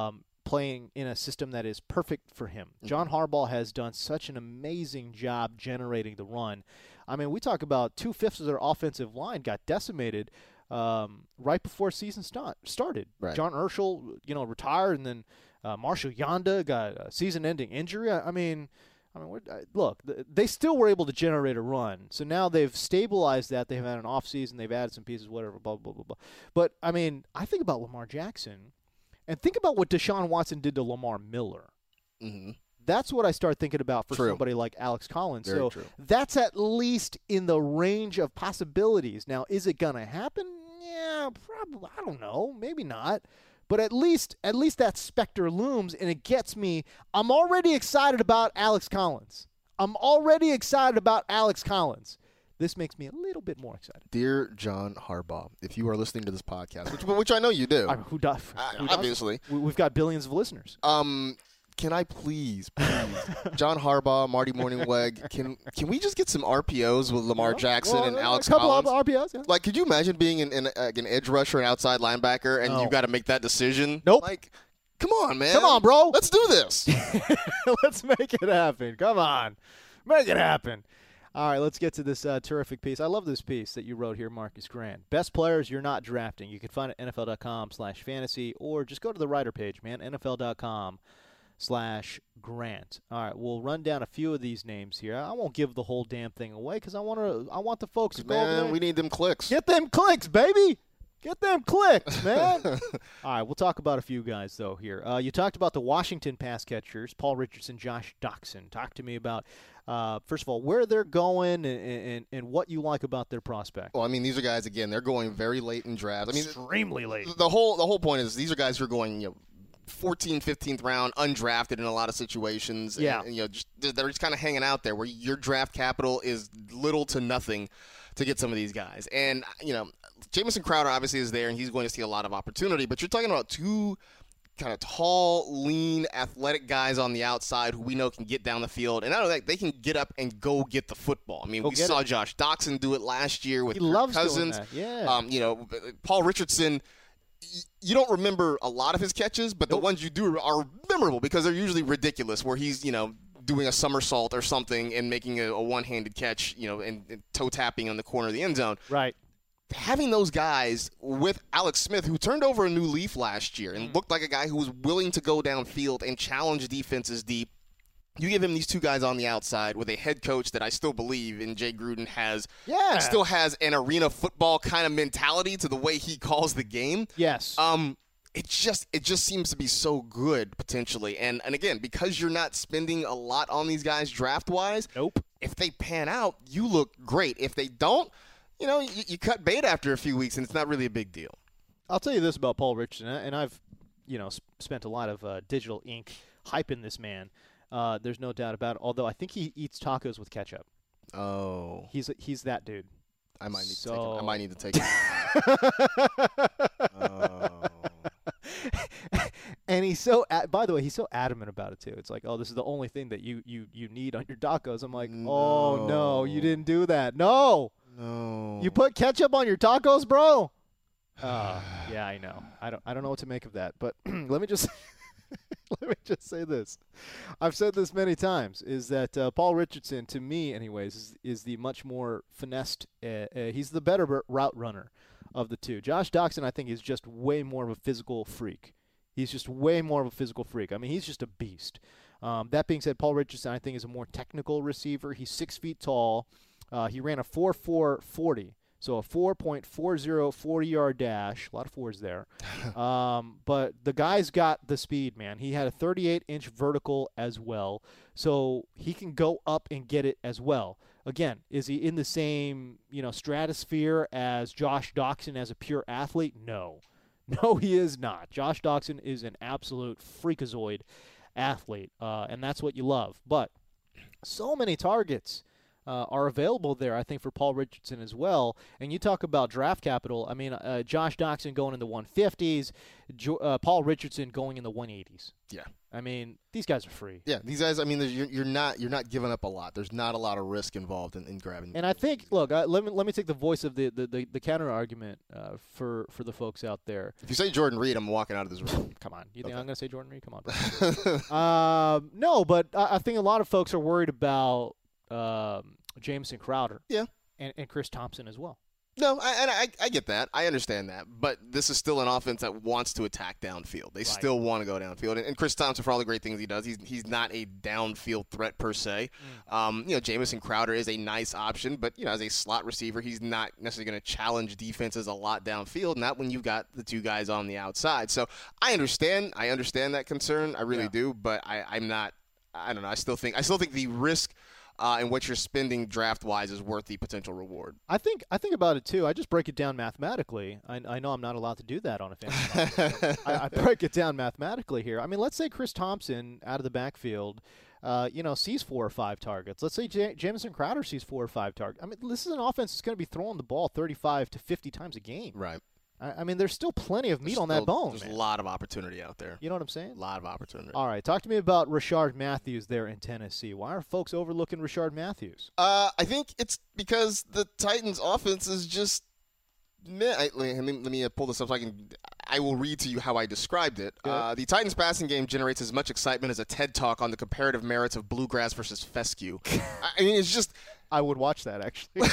S1: playing in a system that is perfect for him.
S2: Mm-hmm.
S1: John Harbaugh has done such an amazing job generating the run. I mean, we talk about two-fifths of their offensive line got decimated um, right before season start, started.
S2: Right.
S1: John Urschel, you know, retired, and then uh, Marshall Yanda got a season-ending injury. I, I mean, I mean, we're, uh, look, th- they still were able to generate a run. So now they've stabilized that. They've had an off-season. They've added some pieces, whatever, blah, blah, blah, blah. But, I mean, I think about Lamar Jackson, and think about what Deshaun Watson did to Lamar Miller.
S2: Mm-hmm.
S1: That's what I start thinking about for
S2: True.
S1: somebody like Alex Collins.
S2: Very
S1: so
S2: true.
S1: that's at least in the range of possibilities. Now, is it going to happen? Yeah, probably. I don't know. Maybe not. But at least at least that specter looms, and it gets me. I'm already excited about Alex Collins. I'm already excited about Alex Collins. This makes me a little bit more excited.
S2: Dear John Harbaugh, if you are listening to this podcast, which, which I know you do,
S1: I mean, who does?
S2: uh,
S1: Who doesn't?
S2: obviously,
S1: We- We've got billions of listeners.
S2: um, can I please, please, John Harbaugh, Marty Morningweg, can can we just get some R P Os with Lamar
S1: Well,
S2: Jackson
S1: well,
S2: and
S1: a
S2: Alex
S1: couple
S2: Collins?
S1: of R P Os, yeah.
S2: Like, could you imagine being an, an, uh, an edge rusher, an outside linebacker, and
S1: No.
S2: you got to make that decision?
S1: Nope.
S2: Like, come on, man.
S1: Come on, bro.
S2: Let's do this.
S1: Let's make it happen. Come on. Make it happen. All right, let's get to this uh, terrific piece. I love this piece that you wrote here, Marcus Grant. Best players you're not drafting. You can find it at N F L dot com slash fantasy, or just go to the writer page, man, N F L dot com slash Grant. All right, we'll run down a few of these names here. I won't give the whole damn thing away because I want to. I want the folks to go over
S2: Man,
S1: there.
S2: we need them clicks.
S1: Get them clicks, baby. Get them clicks, man. All right, we'll talk about a few guys, though, here. Uh, you talked about the Washington pass catchers, Paul Richardson, Josh Doxson. Talk to me about, uh, first of all, where they're going and, and, and what you like about their prospect.
S2: Well, I mean, these are guys, again, they're going very late in drafts. I mean,
S1: Extremely late.
S2: the whole the whole point is these are guys who are going, you know, fourteenth, fifteenth round, undrafted in a lot of situations.
S1: Yeah.
S2: And, and, you know, just, they're just kind of hanging out there where your draft capital is little to nothing to get some of these guys. And, you know, Jamison Crowder obviously is there, and he's going to see a lot of opportunity. But you're talking about two kind of tall, lean, athletic guys on the outside who we know can get down the field. And not only that, they can get up and go get the football. I mean,
S1: Go
S2: we
S1: get
S2: saw
S1: it.
S2: Josh Doxson do it last year with
S1: He
S2: Kirk
S1: loves doing
S2: Cousins.
S1: that, yeah.
S2: Um, you know, Paul Richardson, y- you don't remember a lot of his catches, but the ones you do are memorable because they're usually ridiculous, where he's, you know, doing a somersault or something and making a, a one-handed catch, you know, and, and toe tapping on the corner of the end zone.
S1: Right.
S2: Having those guys with Alex Smith, who turned over a new leaf last year and looked like a guy who was willing to go downfield and challenge defenses deep, you give him these two guys on the outside with a head coach that I still believe in, Jay Gruden, has
S1: Yeah.
S2: still has an arena football kind of mentality to the way he calls the game.
S1: Yes.
S2: Um, it just it just seems to be so good potentially, and and again, because you're not spending a lot on these guys draft wise.
S1: Nope.
S2: If they pan out, you look great. If they don't, you know, you, you cut bait after a few weeks, and it's not really a big deal.
S1: I'll tell you this about Paul Richardson, and I've, you know, sp- spent a lot of uh, digital ink hyping this man. Uh, there's no doubt about it. Although I think he eats tacos with ketchup.
S2: Oh,
S1: He's he's that dude.
S2: I might need to
S1: So-
S2: take it. I might need to take it. oh.
S1: And he's so. A- by the way, he's so adamant about it too. It's like, oh, this is the only thing that you you you need on your tacos. I'm like, oh no, you
S2: No.
S1: didn't do that. No,
S2: No.
S1: you put ketchup on your tacos, bro. Uh, yeah, I know. I don't I don't know what to make of that. But let me just let me just say this. I've said this many times. Is that uh, Paul Richardson, to me, anyways, is, is the much more finessed. Uh, uh, he's the better r- route runner of the two. Josh Doxson, I think, is just way more of a physical freak. He's just way more of a physical freak. I mean, he's just a beast. Um, that being said, Paul Richardson, I think, is a more technical receiver. He's six feet tall. Uh, he ran a four four forty, so a four point four oh forty-yard dash. A lot of fours there. um, but the guy's got the speed, man. He had a thirty-eight inch vertical as well, so he can go up and get it as well. Again, is he in the same, you know, stratosphere as Josh Doxson as a pure athlete? No. No, he is not. Josh Doxson is an absolute freakazoid athlete, uh, and that's what you love. But so many targets. uh, are available there, I think, for Paul Richardson as well. And you talk about draft capital. I mean, uh, Josh Doctson going in the one fifties, jo- uh, Paul Richardson going in the one eighties.
S2: Yeah.
S1: I mean, these guys are free.
S2: Yeah, these guys. I mean, there's- you're, you're not you're not giving up a lot. There's not a lot of risk involved in, in grabbing.
S1: And I think, look, I, let me let me take the voice of the the, the, the counter argument uh, for for the folks out there.
S2: If you say Jordan Reed, I'm walking out of this room.
S1: Come on, you think
S2: Okay.
S1: I'm going to say Jordan Reed? Come on, bro. um, no, but I, I think a lot of folks are worried about um, Jameson Crowder.
S2: Yeah.
S1: And, and Chris Thompson as well.
S2: No, I, and I, I get that. I understand that. But this is still an offense that wants to attack downfield. They
S1: Right.
S2: still want to go downfield. And, and Chris Thompson, for all the great things he does, he's he's not a downfield threat per se.
S1: Mm.
S2: Um, you know, Jamison Crowder is a nice option, but you know, as a slot receiver, he's not necessarily going to challenge defenses a lot downfield. Not when you've got the two guys on the outside. So I understand. I understand that concern. I really
S1: Yeah.
S2: do. But I, I'm not. I don't know. I still think. I still think the risk. Uh, and what you're spending draft-wise is worth the potential reward.
S1: I think I think about it too. I just break it down mathematically. I, I know I'm not allowed to do that on a fantasy podcast. I, I break it down mathematically here. I mean, let's say Chris Thompson out of the backfield, uh, you know, sees four or five targets. Let's say J- Jamison Crowder sees four or five targets. I mean, this is an offense that's going to be throwing the ball thirty-five to fifty times a game.
S2: Right.
S1: I, I mean, there's still plenty of meat
S2: There's
S1: on that
S2: still-
S1: bone.
S2: There's
S1: man.
S2: a lot of opportunity out there.
S1: You know what I'm saying?
S2: A lot of opportunity.
S1: All right, talk to me about Rashard Matthews there in Tennessee. Why are folks overlooking Rashard Matthews?
S2: Uh, I think it's because the Titans' offense is just. Meh. I, let me let me uh, pull this up so I can. I will read to you how I described it.
S1: Good.
S2: Uh, the Titans' passing game generates as much excitement as a TED Talk on the comparative merits of bluegrass versus fescue. I mean, it's just.
S1: I would watch that, actually.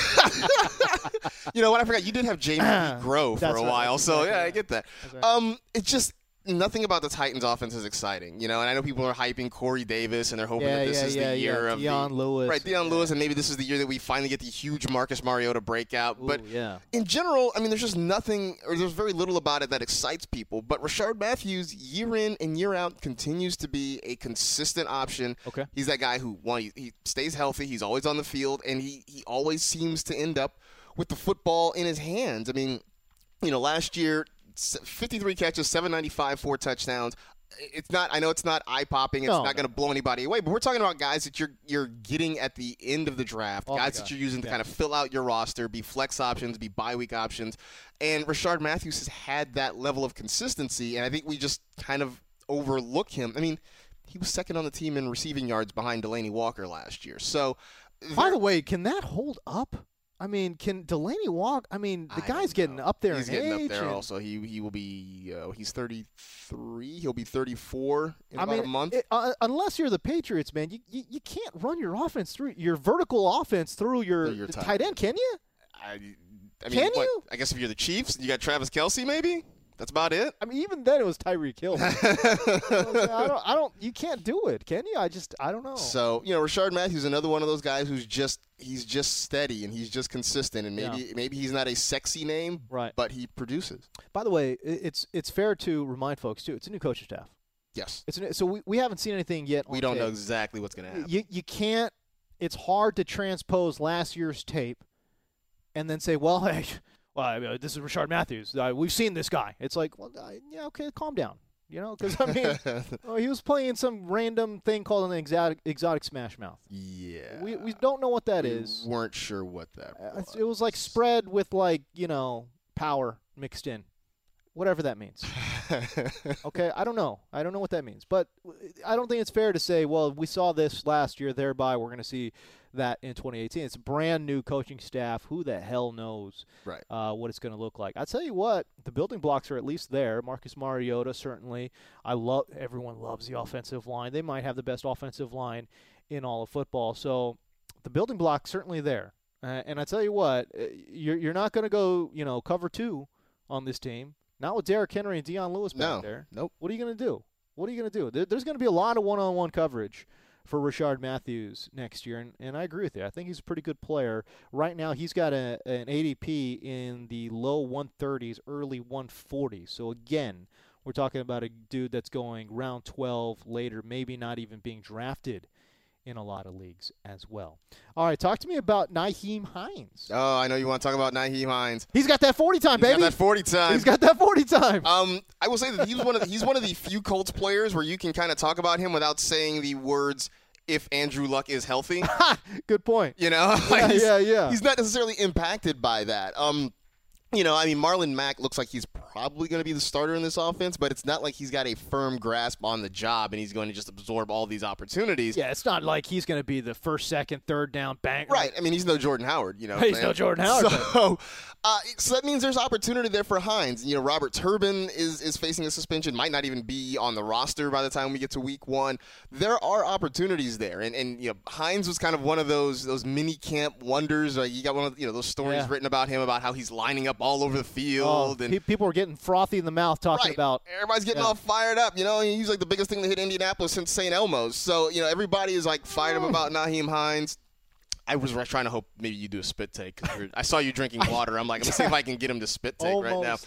S2: You know what? I forgot. You did have Jamie Lee Grow for
S1: That's
S2: a
S1: right.
S2: while,
S1: That's
S2: so
S1: exactly
S2: yeah, I
S1: right.
S2: get that.
S1: That's right.
S2: Um, it's just nothing about the Titans' offense is exciting, you know. And I know people are hyping Corey Davis, and they're hoping
S1: yeah,
S2: that this
S1: yeah,
S2: is
S1: yeah,
S2: the year
S1: yeah.
S2: of
S1: Deion
S2: the,
S1: Lewis.
S2: right, Deion
S1: Yeah.
S2: Lewis, and maybe this is the year that we finally get the huge Marcus Mariota breakout.
S1: Ooh,
S2: but
S1: yeah.
S2: in general, I mean, there's just nothing, or there's very little about it that excites people. But Rashard Matthews, year in and year out, continues to be a consistent option.
S1: Okay.
S2: He's that guy who, one, he, he stays healthy, he's always on the field, and he, he always seems to end up with the football in his hands. I mean, you know, last year, fifty-three catches, seven ninety-five, four touchdowns. It's not. I know it's not eye-popping. It's
S1: No,
S2: not
S1: no.
S2: going to blow anybody away. But we're talking about guys that you're you're getting at the end of the draft,
S1: Oh my
S2: guys that
S1: gosh.
S2: you're using to
S1: Yeah.
S2: kind of fill out your roster, be flex options, be bye week options. And Rashard Matthews has had that level of consistency, and I think we just kind of overlook him. I mean, he was second on the team in receiving yards behind Delaney Walker last year. So,
S1: By
S2: there-
S1: the way, can that hold up? I mean, can Delaney walk? I mean, the
S2: I
S1: guy's
S2: don't
S1: getting
S2: know.
S1: up there
S2: He's
S1: in
S2: getting
S1: age.
S2: up there
S1: and-
S2: also. He he will be. Uh, he's thirty-three. He'll be thirty-four in
S1: I
S2: about
S1: mean,
S2: a month.
S1: it- uh, unless you're the Patriots, man, you, you you can't run your offense through your vertical offense through your,
S2: Through your
S1: the
S2: tight
S1: tight end, can you?
S2: I, I mean,
S1: Can
S2: what,
S1: you?
S2: I guess if you're the Chiefs, you got Travis Kelce, maybe. That's about it.
S1: I mean, even then it was Tyreek Hill. man. You know what I'm saying? I don't, I don't, you can't do it, can you? I just, I don't know.
S2: So you know, Rashard Matthews is another one of those guys who's just he's just steady and he's just consistent, and maybe
S1: Yeah.
S2: maybe he's not a sexy name,
S1: Right.
S2: but he produces.
S1: By the way, i- it's it's fair to remind folks too. It's a new coaching staff.
S2: Yes,
S1: It's a, so we, we haven't seen anything yet.
S2: we
S1: on
S2: don't know
S1: tape.
S2: exactly what's going to happen.
S1: You you can't. It's hard to transpose last year's tape, and then say, well, hey, well, I mean, this is Rashard Matthews. Uh, we've seen this guy. It's like, well, uh, yeah, okay, calm down. You know, because I mean, oh, he was playing some random thing called an exotic exotic smash mouth.
S2: yeah,
S1: We we don't know what that
S2: we
S1: is.
S2: weren't sure what that
S1: Uh,
S2: was.
S1: it's- It was like spread with like you know power mixed in, whatever that means. Okay, I don't know. I don't know what that means, but I don't think it's fair to say, well, we saw this last year, thereby we're going to see that in twenty eighteen. It's a brand new coaching staff. Who the hell knows
S2: Right.
S1: uh, what it's going to look like? I tell you what, the building blocks are at least there. Marcus Mariota, certainly. I love. Everyone loves the offensive line. They might have the best offensive line in all of football. So the building block's certainly there. Uh, and I tell you what, uh, you're you're not going to go, you know, cover two on this team. Not with Derrick Henry and Deion Lewis back
S2: No.
S1: there.
S2: Nope.
S1: What are you going to do? What are you going to do? There, there's going to be a lot of one-on-one coverage for Rashard Matthews next year, and, and I agree with you. I think he's a pretty good player. Right now, he's got a, an A D P in the low one thirties, early one forties. So, again, we're talking about a dude that's going round twelve later, maybe not even being drafted in a lot of leagues as well. All right, talk to me about Nyheim Hines.
S2: Oh, I know you want to talk about Nyheim Hines.
S1: He's got that forty time,
S2: He's
S1: baby.
S2: got that forty time.
S1: He's got that forty time.
S2: Um, I will say that he's one of the, he's one of the few Colts players where you can kind of talk about him without saying the words if Andrew Luck is healthy.
S1: Good point.
S2: You know,
S1: Yeah,
S2: he's,
S1: yeah, yeah.
S2: He's not necessarily impacted by that. Um, you know, I mean, Marlon Mack looks like he's probably going to be the starter in this offense, but it's not like he's got a firm grasp on the job and he's going to just absorb all these opportunities.
S1: Yeah, it's not like he's going to be the first, second, third down bang.
S2: Right. I mean, he's no Jordan Howard, you know.
S1: He's
S2: man.
S1: no Jordan Howard.
S2: So, uh, so that means there's opportunity there for Hines. You know, Robert Turbin is, is facing a suspension, might not even be on the roster by the time we get to week one. There are opportunities there. And, and you know, Hines was kind of one of those those mini camp wonders. Uh, you got one of you know those stories
S1: Yeah.
S2: written about him, about how he's lining up all over the field.
S1: Oh,
S2: and
S1: pe- people are getting frothy in the mouth talking
S2: right.
S1: about.
S2: Everybody's getting
S1: yeah.
S2: all fired up. You know, he's like the biggest thing to hit Indianapolis since Saint Elmo's. So, you know, everybody is like fired up about Nyheim Hines. I was trying to hope maybe you do a spit take. 'Cause you're, I saw you drinking water. I'm like, let me see if I can get him to spit take
S1: Almost.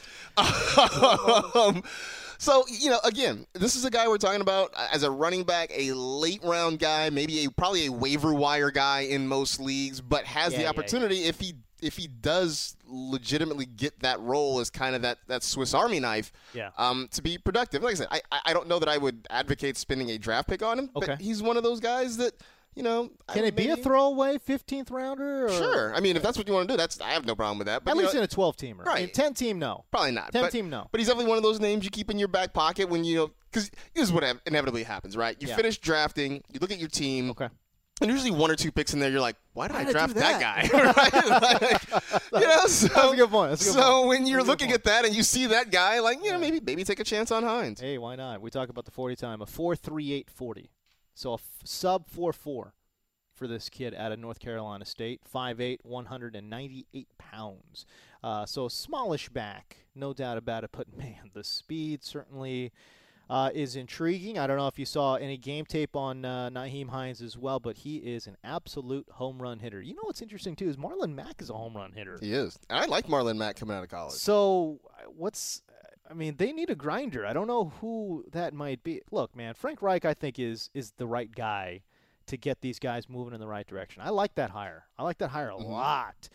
S2: right now. um, so, you know, again, this is a guy we're talking about as a running back, a late round guy, maybe a probably a waiver wire guy in most leagues, but has
S1: Yeah,
S2: the
S1: yeah,
S2: opportunity if he if he does legitimately get that role as kind of that, that Swiss Army knife
S1: Yeah.
S2: um, to be productive. Like I said, I, I don't know that I would advocate spending a draft pick on him,
S1: Okay.
S2: but he's one of those guys that, you know.
S1: Can
S2: I
S1: it be a
S2: maybe-
S1: throwaway fifteenth rounder? Or?
S2: Sure. I mean, if that's what you want to do, that's I have no problem with that. But
S1: At
S2: you
S1: least
S2: know,
S1: in a twelve-teamer. I mean,
S2: Right.
S1: ten-team, no.
S2: probably not. but,
S1: ten-team, no.
S2: But he's definitely one of those names you keep in your back pocket when you know, because this is what inevitably happens, right? You
S1: Yeah.
S2: finish drafting, you look at your team,
S1: Okay.
S2: and usually one or two picks in there, you're like, why did
S1: Why
S2: I
S1: did I
S2: draft
S1: do
S2: that,
S1: that?
S2: guy? Right? Like, you know, so,
S1: That's a good point. That's a good
S2: so
S1: point.
S2: when you're
S1: That's a good
S2: looking
S1: point.
S2: at that and you see that guy, like, you know,
S1: Yeah.
S2: maybe maybe take a chance on Hines.
S1: Hey, why not? We talk about the forty time. A four three eight forty. So a f- sub four four for this kid out of North Carolina State. five eight, one hundred ninety-eight pounds. Uh, so a smallish back, no doubt about it. But, man, the speed certainly uh, is intriguing. I don't know if you saw any game tape on uh, Nyheim Hines as well, but he is an absolute home run hitter. You know what's interesting, too, is Marlon Mack is a home run hitter.
S2: He is. And I like Marlon Mack coming out of college.
S1: So uh, what's I mean, they need a grinder. I don't know who that might be. Look, man, Frank Reich I think is is the right guy to get these guys moving in the right direction. I like that hire. I like that hire a
S2: Mhm.
S1: lot.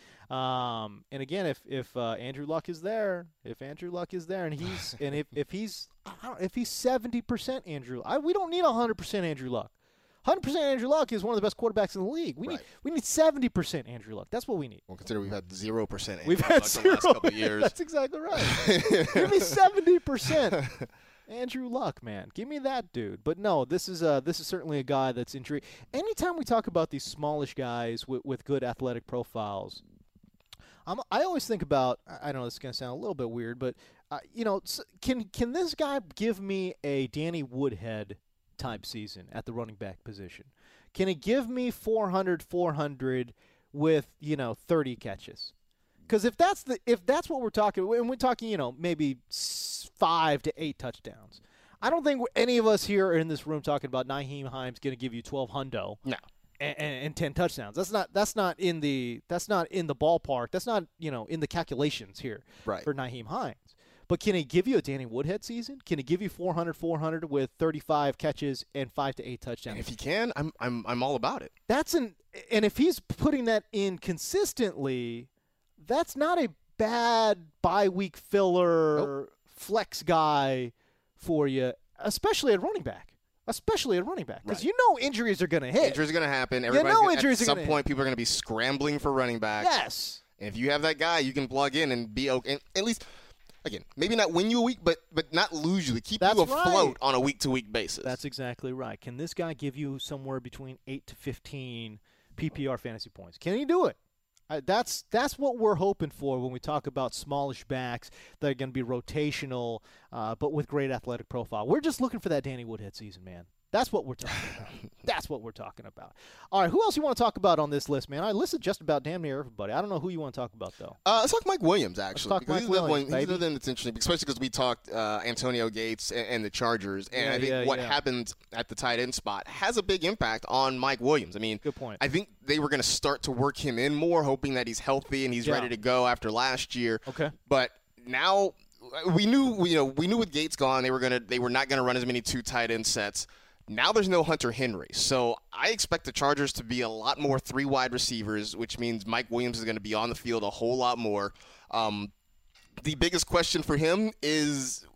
S1: Um, and again, if if uh, Andrew Luck is there, if Andrew Luck is there, and he's and if, if he's I don't, if he's seventy percent Andrew, I, we don't need a hundred percent Andrew Luck. Hundred percent Andrew Luck is one of the best quarterbacks in the league. We
S2: Right.
S1: need we need seventy percent Andrew Luck. That's what we need.
S2: Well, consider we've had zero percent.
S1: We've had
S2: the
S1: zero.
S2: last couple of years.
S1: That's exactly right. Give me seventy percent. Andrew Luck, man. Give me that dude. But no, this is uh this is certainly a guy that's intriguing. Anytime we talk about these smallish guys with, with good athletic profiles, I'm, I always think about, I I know this is going to sound a little bit weird, but, uh, you know, s- can can this guy give me a Danny Woodhead type season at the running back position? Can he give me four hundred, four hundred with, you know, thirty catches? Because if that's the if that's what we're talking, and we're talking, you know, maybe s- five to eight touchdowns, I don't think any of us here in this room talking about Nyheim Hines going to give you twelve hundo
S2: No.
S1: and, and, and ten touchdowns. That's not that's not in the that's not in the ballpark. That's not you know in the calculations here
S2: Right.
S1: for Nyheim Hines. But can he give you a Danny Woodhead season? Can he give you four hundred, four hundred with thirty-five catches and five to eight touchdowns?
S2: And if he can, I'm I'm I'm all about it.
S1: That's an and if he's putting that in consistently, that's not a bad bye week filler flex guy for you, especially at running back. Especially at running back, because
S2: Right.
S1: you know injuries are going to hit.
S2: Injuries are going to happen.
S1: You
S2: Everybody's
S1: know
S2: gonna,
S1: injuries
S2: at
S1: are
S2: some
S1: gonna
S2: point, people are going to be scrambling for running backs.
S1: Yes.
S2: And if you have that guy, you can plug in and be okay. And at least, again, maybe not win you a week, but but not lose you. Keep
S1: That's
S2: you afloat
S1: right.
S2: on a week to week basis.
S1: That's exactly right. Can this guy give you somewhere between eight to fifteen P P R fantasy points? Can he do it? Uh, that's that's what we're hoping for when we talk about smallish backs that are going to be rotational, uh, but with great athletic profile. We're just looking for that Danny Woodhead season, man. That's what we're talking about. That's what we're talking about. All right, who else you want to talk about on this list, man? I listed just about damn near everybody. I don't know who you want to talk about, though.
S2: Uh, let's talk Mike Williams, actually.
S1: talk
S2: because
S1: Mike
S2: he's another
S1: Williams,
S2: one, he's
S1: baby.
S2: another one that's interesting, especially because we talked uh, Antonio Gates and, and the Chargers. And
S1: Yeah,
S2: I think
S1: yeah,
S2: what
S1: yeah.
S2: happened at the tight end spot has a big impact on Mike Williams. I mean,
S1: Good point.
S2: I think they were going to start to work him in more, hoping that he's healthy and he's
S1: Yeah.
S2: ready to go after last year.
S1: Okay.
S2: But now we knew, you know, we knew with Gates gone, they were gonna, they were not going to run as many two tight end sets. Now there's no Hunter Henry, so I expect the Chargers to be a lot more three wide receivers, which means Mike Williams is going to be on the field a whole lot more. Um, the biggest question for him is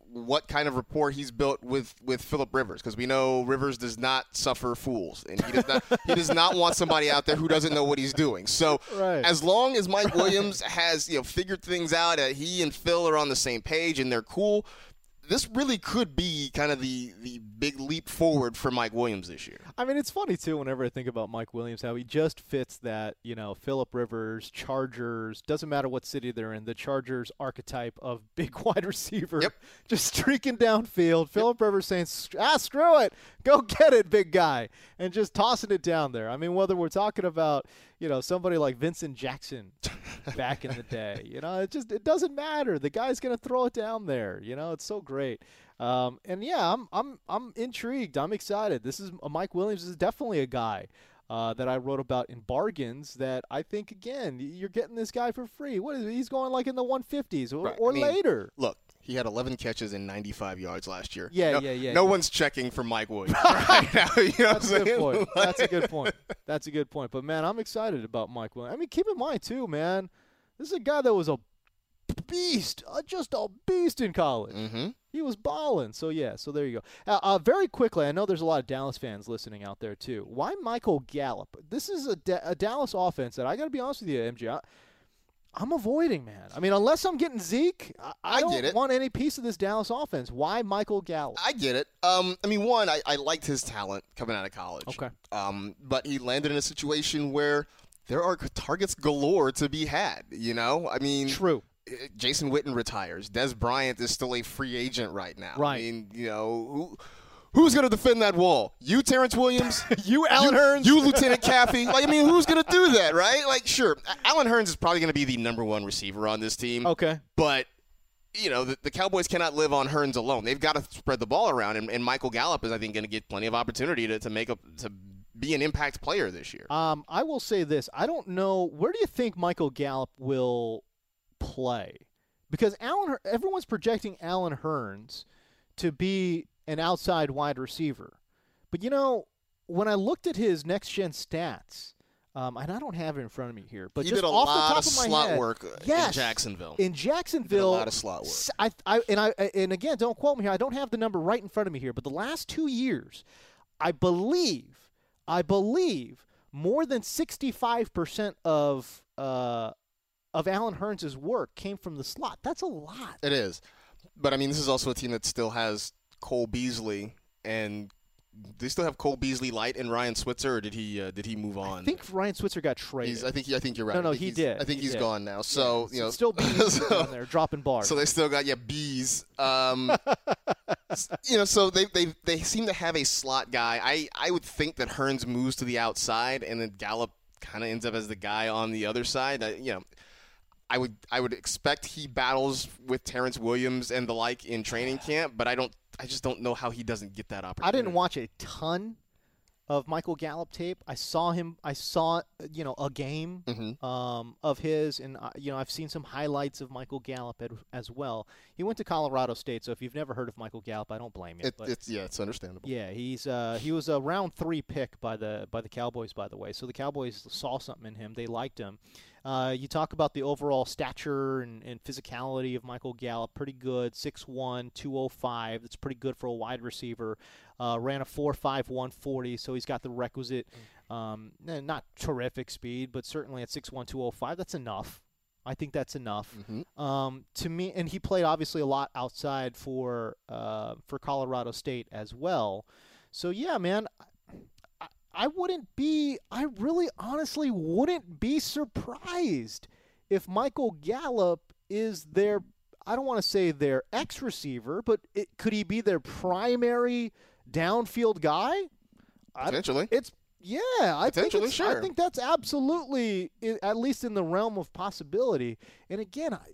S2: what kind of rapport he's built with, with Phillip Rivers, because we know Rivers does not suffer fools, and he does not he does not want somebody out there who doesn't know what he's doing. So
S1: Right.
S2: as long as Mike Williams has you know figured things out, uh, he and Phil are on the same page and they're cool, this really could be kind of the, the big leap forward for Mike Williams this year.
S1: I mean, it's funny, too, whenever I think about Mike Williams, how he just fits that, you know, Phillip Rivers, Chargers, doesn't matter what city they're in, the Chargers archetype of big wide receiver,
S2: Yep.
S1: just streaking downfield. Phillip Rivers saying, ah, screw it, go get it, big guy, and just tossing it down there. I mean, whether we're talking about, you know, somebody like Vincent Jackson back in the day, you know, it just, it doesn't matter. The guy's going to throw it down there. You know, it's so great. Um, and yeah, I'm I'm I'm intrigued. I'm excited. This is uh, Mike Williams is definitely a guy uh, that I wrote about in bargains. That I think again, you're getting this guy for free. What is it? He's going like in the one fifties or,
S2: Right.
S1: or
S2: I mean,
S1: later.
S2: Look, he had eleven catches and ninety-five yards last year.
S1: Yeah,
S2: no,
S1: yeah, yeah,
S2: No
S1: yeah.
S2: one's checking for Mike Williams right now. You know
S1: That's
S2: what
S1: a
S2: I'm
S1: good
S2: saying?
S1: point. That's a good point. That's a good point. But man, I'm excited about Mike Williams. I mean, keep in mind too, man. This is a guy that was a beast, uh, just a beast in college.
S2: Mm-hmm.
S1: He was balling. So, yeah, so there you go. Uh, uh, very quickly, I know there's a lot of Dallas fans listening out there, too. Why Michael Gallup? This is a, da- a Dallas offense that I got to be honest with you, M J. I, I'm avoiding, man. I mean, unless I'm getting Zeke, I, I,
S2: I
S1: don't
S2: get it.
S1: want any piece of this Dallas offense. Why Michael Gallup?
S2: I get it. Um, I mean, one, I, I liked his talent coming out of college.
S1: Okay.
S2: Um, but he landed in a situation where there are targets galore to be had, you know? I mean,
S1: True.
S2: Jason Witten retires. Des Bryant is still a free agent right now.
S1: Right.
S2: I mean, you know, who, who's going to defend that wall? You, Terrence Williams?
S1: You, Alan
S2: you,
S1: Hearns?
S2: You, Lieutenant Caffey? Like, I mean, who's going to do that, right? Like, sure, Alan Hearns is probably going to be the number one receiver on this team.
S1: Okay.
S2: But, you know, the, the Cowboys cannot live on Hearns alone. They've got to spread the ball around, and, and Michael Gallup is, I think, going to get plenty of opportunity to, to make a to be an impact player this year.
S1: Um, I will say this. I don't know. Where do you think Michael Gallup will play? Because Alan, everyone's projecting Alan Hearns to be an outside wide receiver. But, you know, when I looked at his next-gen stats, um, and I don't have it in front of me here, but
S2: he
S1: just
S2: did a
S1: off
S2: lot
S1: the top
S2: of
S1: of my
S2: slot
S1: head,
S2: work
S1: yes,
S2: in Jacksonville.
S1: In Jacksonville,
S2: He did a lot of slot work.
S1: s- I, I, and I, and again, don't quote me here. I don't have the number right in front of me here, but the last two years, I believe, I believe more than sixty-five percent of uh, of Alan Hearns' work came from the slot. That's a lot.
S2: It is. But, I mean, this is also a team that still has Cole Beasley, and they still have Cole Beasley Light and Ryan Switzer, or did he uh, did he move on?
S1: I think Ryan Switzer got traded.
S2: He's, I think he, I think you're right.
S1: No, no,
S2: I think
S1: he
S2: he's-
S1: did.
S2: I think
S1: He
S2: he's
S1: did.
S2: gone now. So,
S1: Yeah,
S2: you know,
S1: still bees
S2: so,
S1: down there dropping bars.
S2: so they still got yeah bees. Um, you know, so they they they seem to have a slot guy. I I would think that Hearns moves to the outside, and then Gallup kind of ends up as the guy on the other side. I, you know. I would I would expect he battles with Terrence Williams and the like in training camp, but I don't I just don't know how he doesn't get that
S1: I
S2: opportunity.
S1: didn't watch a ton of Michael Gallup tape. I saw him. I saw you know a game
S2: Mhm.
S1: um, of his, and uh, you know I've seen some highlights of Michael Gallup ad, as well. He went to Colorado State, so if you've never heard of Michael Gallup, I don't blame you.
S2: It,
S1: but
S2: it's yeah, it's understandable.
S1: yeah, he's uh, he was a round three pick by the by the Cowboys, by the way. So the Cowboys saw something in him. They liked him. Uh, you talk about the overall stature and, and physicality of Michael Gallup, pretty good, six one, two oh five. That's pretty good for a wide receiver. Uh, ran a four five, one forty, so he's got the requisite, um, eh, not terrific speed, but certainly at six one, two oh five, that's enough. I think that's enough.
S2: Mhm.
S1: Um, to me, and he played obviously a lot outside for uh, for Colorado State as well. So yeah, man, I, I wouldn't be, I really honestly wouldn't be surprised if Michael Gallup is their, I don't want to say their X receiver, but it, could he be their primary downfield guy? I,
S2: Potentially.
S1: it's yeah, I think
S2: Potentially,
S1: it's, I
S2: sure.
S1: think that's absolutely i- at least in the realm of possibility. And again, I,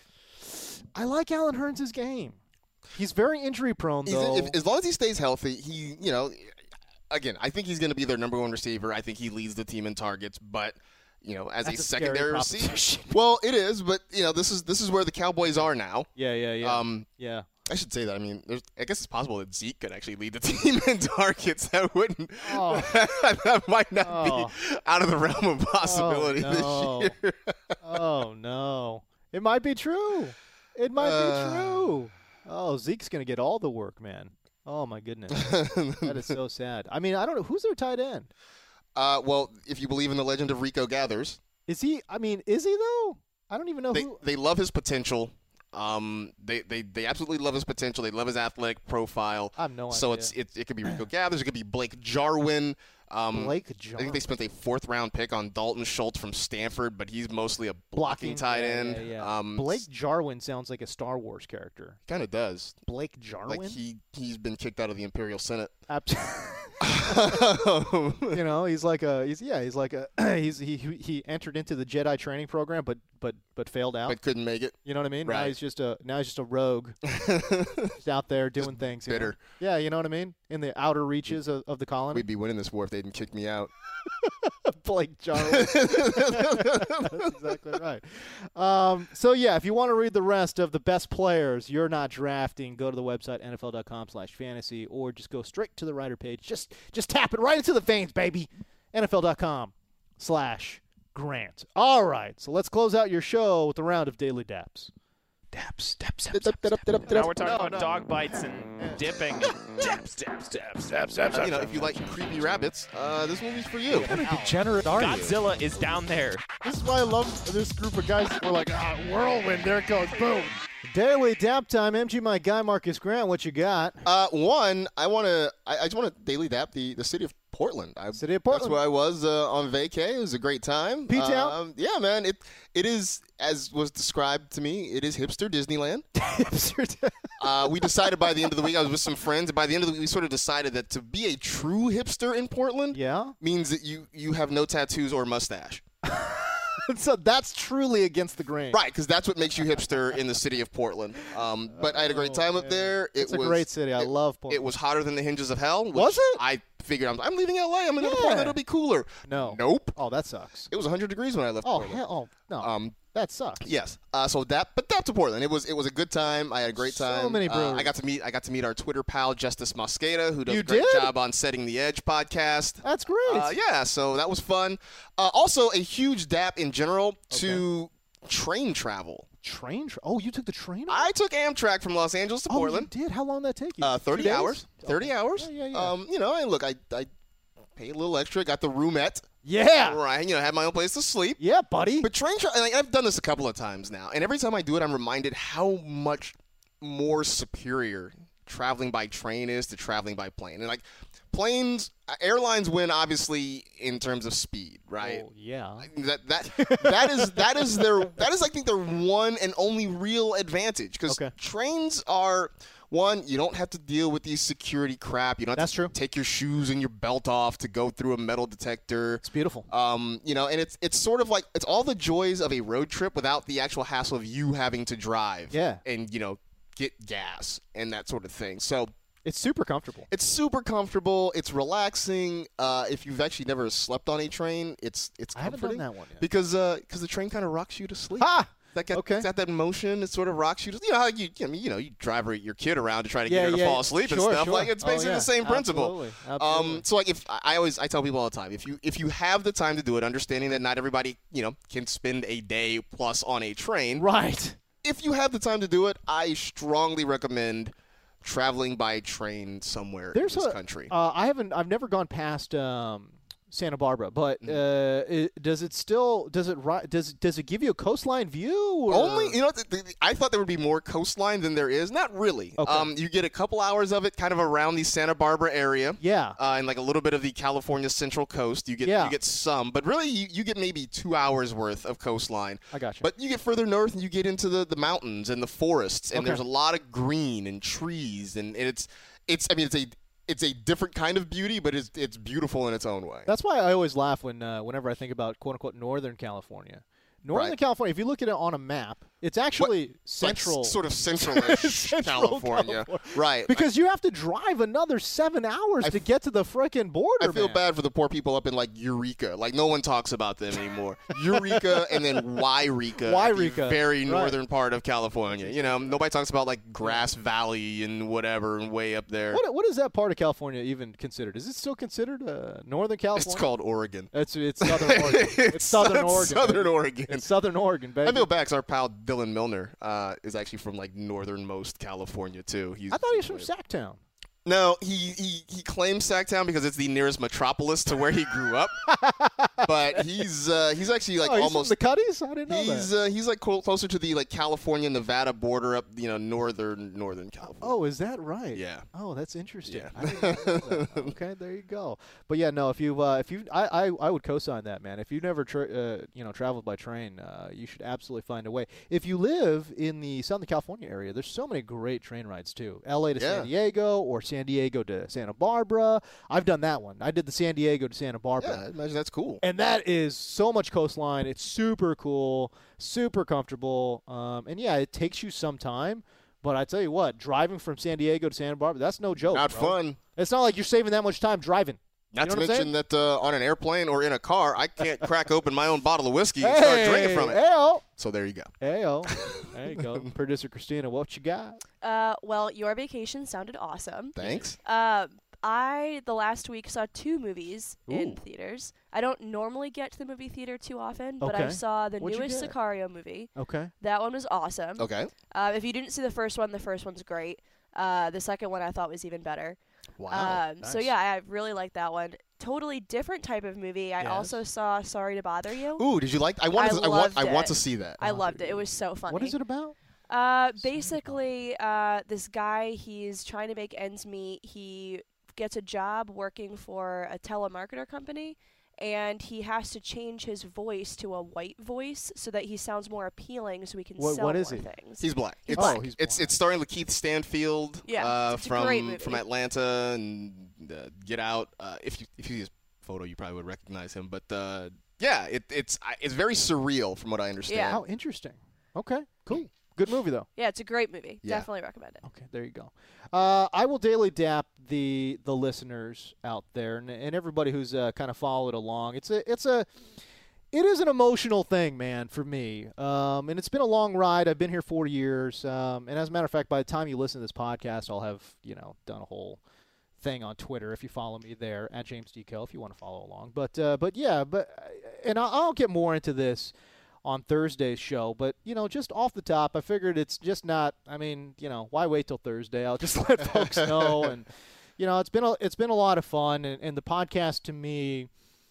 S1: I like Alan Hearns' game. He's very injury prone
S2: He's-
S1: though.
S2: if, as long as he stays healthy, he, you know, again, I think he's going to be their number one receiver. I think he leads the team in targets, but you know, as
S1: That's
S2: a
S1: a scary
S2: secondary receiver,
S1: proposition.
S2: well, it is. But you know, this is this is where the Cowboys are now.
S1: yeah, yeah, yeah,
S2: Um,
S1: yeah.
S2: I should say that. I mean, there's, I guess it's possible that Zeke could actually lead the team in targets. That wouldn't.
S1: Oh.
S2: that might not
S1: Oh.
S2: be out of the realm of possibility
S1: Oh, no.
S2: this year.
S1: Oh no, it might be true. It might
S2: Uh,
S1: be true. Oh, Zeke's going to get all the work, man. Oh, my goodness. That is so sad. I mean, I don't know. Who's their tight end?
S2: Uh, well, if you believe in the legend of Rico Gathers.
S1: Is he? I mean, is he, though? I don't even know
S2: They,
S1: who.
S2: they love his potential. Um, they, they, they absolutely love his potential. They love his athletic profile.
S1: I have no
S2: So
S1: idea.
S2: it's it, it could be Rico Gathers. It could be Blake Jarwin. Um,
S1: Blake Jarwin.
S2: I think they spent a fourth round pick on Dalton Schultz from Stanford, but he's mostly a blocking,
S1: Blocking
S2: tight
S1: yeah,
S2: end.
S1: Yeah, yeah.
S2: Um,
S1: Blake Jarwin sounds like a Star Wars character.
S2: kind of does.
S1: Blake Jarwin?
S2: Like he he's been kicked out of the Imperial Senate.
S1: Abs- you know, he's like a he's yeah, he's like a he's he he entered into the Jedi training program but but but failed out.
S2: but couldn't make it.
S1: You know what I mean? Now
S2: Right.
S1: he's just a now he's just a rogue. He's out there doing things. you know?
S2: bitter.
S1: Yeah, you know what I mean? In the outer reaches of, of the colony.
S2: We'd be winning this war if they didn't kick me out.
S1: Blake Jarwin. That's exactly right. Um, so, yeah, if you want to read the rest of the best players you're not drafting, go to the website, N F L dot com slash fantasy, or just go straight to the writer page. Just just tap it right into the veins, baby. N F L dot com slash Grant. All right, so let's close out your show with a round of Daily Daps.
S4: Daps, daps, daps, daps, daps. Now we're talking about dog bites and dipping. And daps, daps, daps, daps, daps,
S2: Uh, you know,
S4: daps.
S2: if you like creepy rabbits, uh, this movie's for you.
S6: What kind of degenerate are you?
S4: Godzilla is down there.
S6: This is why I love this group of guys. We're like, ah, whirlwind, there it goes, boom.
S1: Daily Dap Time. M G, my guy, Marcus Grant, what you got?
S2: Uh, one, I want to. I, I just want to daily dap the, the city of Portland. I,
S1: City of Portland.
S2: That's where I was uh, on vacay. It was a great time.
S1: P-Town?
S2: Um, yeah, man. It it is, as was described to me, it is hipster Disneyland. Uh, we decided by the end of the week, I was with some friends, and by the end of the week, we sort of decided that to be a true hipster in Portland
S1: Yeah?
S2: means that you, you have no tattoos or mustache.
S1: So that's truly against the grain.
S2: Right, because that's what makes you hipster in the city of Portland. Um, but I had a great time up there. It
S1: It's a
S2: was,
S1: great city. I
S2: it-
S1: love Portland.
S2: It was hotter than the hinges of hell. Which
S1: Was it?
S2: I figured I'm, I'm leaving L A. I'm going to go to
S1: Yeah.
S2: Portland. It'll be cooler.
S1: No.
S2: Nope.
S1: Oh, that sucks.
S2: It was one hundred degrees when I left
S1: Oh,
S2: Portland.
S1: hell. Oh, no.
S2: Um,
S1: that sucks.
S2: Yes. Uh, so that, but that to Portland. It was it was a good time. I had a great
S1: So
S2: time.
S1: many
S2: Uh,
S1: breweries.
S2: I got to meet I got to meet our Twitter pal Justice Mosqueda, who does
S1: You
S2: a great
S1: did?
S2: job on Setting the Edge podcast.
S1: That's great.
S2: Uh, yeah, so that was fun. Uh, also, a huge dap in general to train travel.
S1: Train? Tra- oh, you took the train?
S2: I took Amtrak from Los Angeles to
S1: oh,
S2: Portland.
S1: you did? How long did that take you?
S2: Uh,
S1: Two
S2: thirty
S1: days?
S2: hours. Thirty
S1: Okay.
S2: hours.
S1: Yeah, yeah, yeah.
S2: Um, you know, and look, I I paid a little extra. Got the roomette.
S1: Yeah.
S2: Right. You know, had my own place to sleep.
S1: Yeah, buddy.
S2: But train travel, like, I've done this a couple of times now, and every time I do it, I'm reminded how much more superior traveling by train is to traveling by plane. And like planes, airlines win obviously in terms of speed, right?
S1: Oh, yeah.
S2: That that that is that is their that is I think their one and only real advantage because
S1: Okay.
S2: trains are. One, you don't have to deal with these security crap. You don't have
S1: That's
S2: to
S1: true.
S2: take your shoes and your belt off to go through a metal detector.
S1: It's beautiful.
S2: Um, you know, and it's it's sort of like it's all the joys of a road trip without the actual hassle of you having to drive.
S1: Yeah.
S2: And you know, get gas and that sort of thing. So
S1: It's super comfortable.
S2: it's super comfortable. It's relaxing. Uh, if you've actually never slept on a train, it's it's
S1: I haven't done
S2: comforting
S1: that one yet.
S2: because uh, because the train kind of rocks you to sleep.
S1: Ha!
S2: That get,
S1: Okay.
S2: It's got that motion. It sort of rocks you. To, you know how you, I mean, you know, you drive your kid around to try to
S1: Yeah,
S2: get her to
S1: yeah.
S2: fall asleep
S1: Sure,
S2: and stuff.
S1: sure.
S2: Like it's
S1: Oh,
S2: basically
S1: yeah.
S2: the same principle.
S1: Absolutely. Absolutely.
S2: Um, so like if I always I tell people all the time, if you if you have the time to do it, understanding that not everybody you know can spend a day plus on a train.
S1: Right.
S2: If you have the time to do it, I strongly recommend traveling by train somewhere
S1: There's
S2: in this
S1: a,
S2: country.
S1: Uh, I haven't. I've never gone past um, Santa Barbara, but
S2: Mm-hmm.
S1: uh, it, does it still? Does it? ri- Does does it give you a coastline view? Or?
S2: Only, you know, th- th- I thought there would be more coastline than there is. Not really.
S1: Okay.
S2: Um, you get a couple hours of it, kind of around the Santa Barbara area.
S1: Yeah.
S2: Uh, and like a little bit of the California Central Coast. You get
S1: Yeah.
S2: you get some, but really you, you get maybe two hours worth of coastline.
S1: I gotcha.
S2: But you get further north and you get into the, the mountains and the forests, and
S1: Okay.
S2: there's a lot of green and trees, and, and it's it's I mean it's a it's a different kind of beauty, but it's it's beautiful in its own way.
S1: That's why I always laugh when uh, whenever I think about quote unquote Northern California. Northern
S2: Right.
S1: California, if you look at it on a map, it's actually
S2: Like
S1: central.
S2: s- sort of central-ish
S1: Central
S2: California.
S1: California.
S2: Right.
S1: because you have to drive another seven hours
S2: I
S1: to
S2: f-
S1: get to the frickin' border.
S2: I feel
S1: man.
S2: bad for the poor people up in like Eureka. Like no one talks about them anymore. Eureka and then Yreka, at the
S1: Yreka,
S2: very
S1: right.
S2: northern part of California. You know, nobody talks about like Grass Valley and whatever and way up there.
S1: What what is that part of California even considered? Is it still considered uh, Northern California?
S2: It's called Oregon.
S1: It's it's Southern Oregon. It's Southern
S2: It's
S1: Oregon.
S2: Southern
S1: baby.
S2: Oregon.
S1: It's Southern Oregon, baby.
S2: I feel bad 'cause our pal Dylan Milner uh, is actually from like northernmost California too. He's,
S1: I thought he was from Sacktown.
S2: No, he, he, he claims Sacktown because it's the nearest metropolis to where he grew up. But he's uh, he's actually like
S1: oh, he's
S2: almost
S1: from the Cuddies. I didn't know
S2: he's
S1: that.
S2: uh, he's like co- closer to the like California Nevada border up you know northern northern California.
S1: Oh, is that right?
S2: Yeah.
S1: Oh, that's interesting.
S2: Yeah.
S1: I didn't know that. Okay, there you go. But yeah, no, if you uh, if you I, I I would co-sign that, man. If you've never tra- uh, you know traveled by train, uh, you should absolutely find a way. If you live in the Southern California area, there's so many great train rides too. L A to
S2: Yeah.
S1: San Diego or San Diego to Santa Barbara. I've done that one. I did the San Diego to Santa Barbara.
S2: Yeah, I imagine that's cool.
S1: And that is so much coastline. It's super cool, super comfortable. Um, and, yeah, it takes you some time. But I tell you what, driving from San Diego to Santa Barbara, that's no joke.
S2: Not
S1: bro.
S2: fun.
S1: It's not like you're saving that much time driving.
S2: Not
S1: You know
S2: to
S1: what I'm
S2: mention that uh, on an airplane or in a car, I can't crack open my own bottle of whiskey and
S1: Hey,
S2: start drinking from it.
S1: Hey-o.
S2: So there you go.
S1: Hey-o. There you go. Producer Christina, what you got?
S3: Uh, well, your vacation sounded awesome.
S2: Thanks.
S3: Uh, I, the last week, saw two movies in
S1: Ooh.
S3: theaters. I don't normally get to the movie theater too often, but I
S1: Okay.
S3: saw the
S1: What'd you
S3: newest
S1: get?
S3: Sicario movie.
S1: Okay.
S3: That one was awesome.
S2: Okay.
S3: Uh, if you didn't see the first one, the first one's great. Uh, the second one I thought was even better.
S2: Wow.
S3: Um, So
S1: nice.
S3: yeah, I really liked that one. Totally different type of movie. I
S1: Yes.
S3: also saw Sorry to Bother You.
S2: Ooh, did you like? I want.
S3: I
S2: To, I want. I
S3: loved
S2: want
S3: it.
S2: to see that.
S3: I loved it. It was so funny.
S1: What is it about?
S3: Uh, basically, uh, this guy, he's trying to make ends meet. He gets a job working for a telemarketer company, and he has to change his voice to a white voice so that he sounds more appealing so he can
S1: What-
S3: sell
S1: what is
S3: more
S1: he?
S3: things.
S2: He's black.
S3: He's
S2: it's,
S3: black.
S1: he's
S2: it's
S1: black.
S2: it's starring Lakeith Stanfield.
S3: Yeah,
S2: uh,
S3: it's a
S2: from
S3: great movie.
S2: from Atlanta and uh, Get Out. Uh, if you if you see his photo, you probably would recognize him. But uh, yeah, it, it's I- it's very surreal from what I understand.
S3: Yeah.
S1: How interesting. Okay, cool. Good movie, though.
S3: Yeah, it's a great movie.
S2: Yeah.
S3: Definitely recommend it.
S1: Okay, there you go. Uh, I will daily dap the the listeners out there and, and everybody who's uh, kind of followed along. It's a it's a it is an emotional thing, man, for me. Um, and it's been a long ride. I've been here four years. Um, and as a matter of fact, by the time you listen to this podcast, I'll have you know done a whole thing on Twitter if you follow me there at James D. Kell if you want to follow along. But uh, but yeah, but and I'll, I'll get more into this on Thursday's show, but you know, just off the top, I figured it's just not. I mean, you know, why wait till Thursday? I'll just let folks know, and you know, it's been a, it's been a lot of fun, and, and the podcast to me,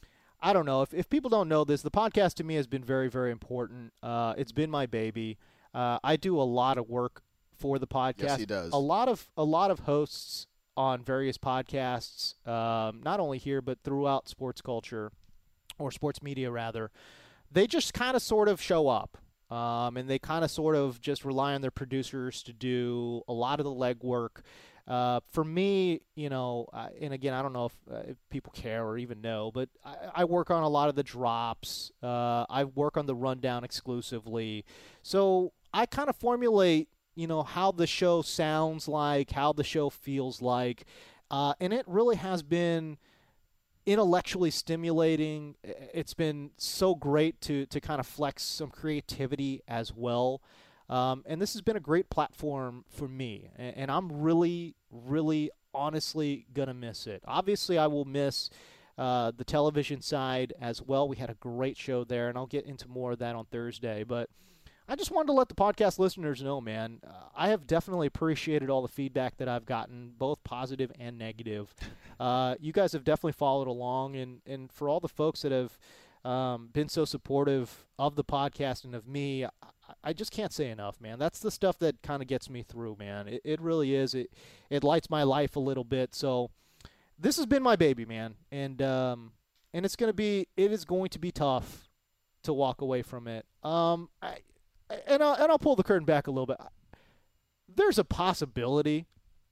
S1: I don't know if if people don't know this, the podcast to me has been very very important. Uh, it's been my baby. Uh, I do a lot of work for the podcast.
S2: Yes, he does.
S1: A lot of a lot of hosts on various podcasts, um, not only here but throughout sports culture or sports media rather. They just kind of sort of show up, um, and they kind of sort of just rely on their producers to do a lot of the legwork. Uh, for me, you know, uh, and again, I don't know if, uh, if people care or even know, but I, I work on a lot of the drops. Uh, I work on the rundown exclusively. So I kind of formulate, you know, how the show sounds like, how the show feels like, uh, and it really has been intellectually stimulating. It's been so great to to kind of flex some creativity as well. Um, and this has been a great platform for me. And, and I'm really, really honestly going to miss it. Obviously, I will miss uh, the television side as well. We had a great show there, and I'll get into more of that on Thursday. But I just wanted to let the podcast listeners know, man, uh, I have definitely appreciated all the feedback that I've gotten, both positive and negative. Uh, you guys have definitely followed along, and, and for all the folks that have um, been so supportive of the podcast and of me, I, I just can't say enough, man. That's the stuff that kind of gets me through, man. It, it really is. It it lights my life a little bit. So this has been my baby, man, and um, and it's gonna be it is going to be tough to walk away from it. Um, I. And I'll, and I'll pull the curtain back a little bit. There's a possibility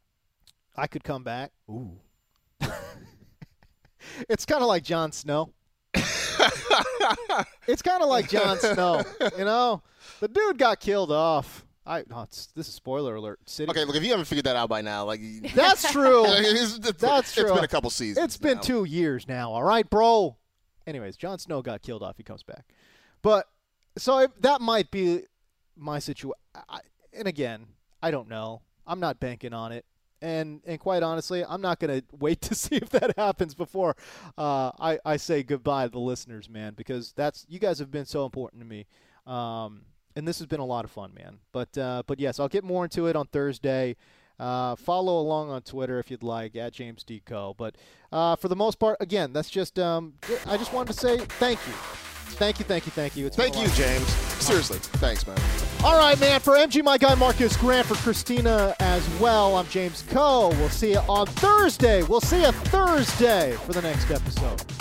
S1: I could come back. Ooh. It's kind of like Jon Snow. It's kind of like Jon Snow. You know, the dude got killed off. I oh, it's, this is spoiler alert. City.
S2: Okay, look, if you haven't figured that out by now, like
S1: That's true.
S2: it's, it's,
S1: That's true.
S2: It's been a couple seasons.
S1: It's been
S2: now.
S1: two years now. All right, bro. Anyways, Jon Snow got killed off. He comes back, but. So if that might be my situation. And again, I don't know. I'm not banking on it. And and quite honestly, I'm not going to wait to see if that happens before uh, I, I say goodbye to the listeners, man, because that's you guys have been so important to me. Um, and this has been a lot of fun, man. But uh, but yes, I'll get more into it on Thursday. Uh, follow along on Twitter if you'd like, at James D. Co. But uh, for the most part, again, that's just um, I just wanted to say thank you. Thank you, thank you, thank you. It's
S5: Thank you, James. Seriously. Thanks, man.
S1: All right, man. For M G, my guy Marcus Grant, for Christina as well, I'm James Coe. We'll see you on Thursday. We'll see you Thursday for the next episode.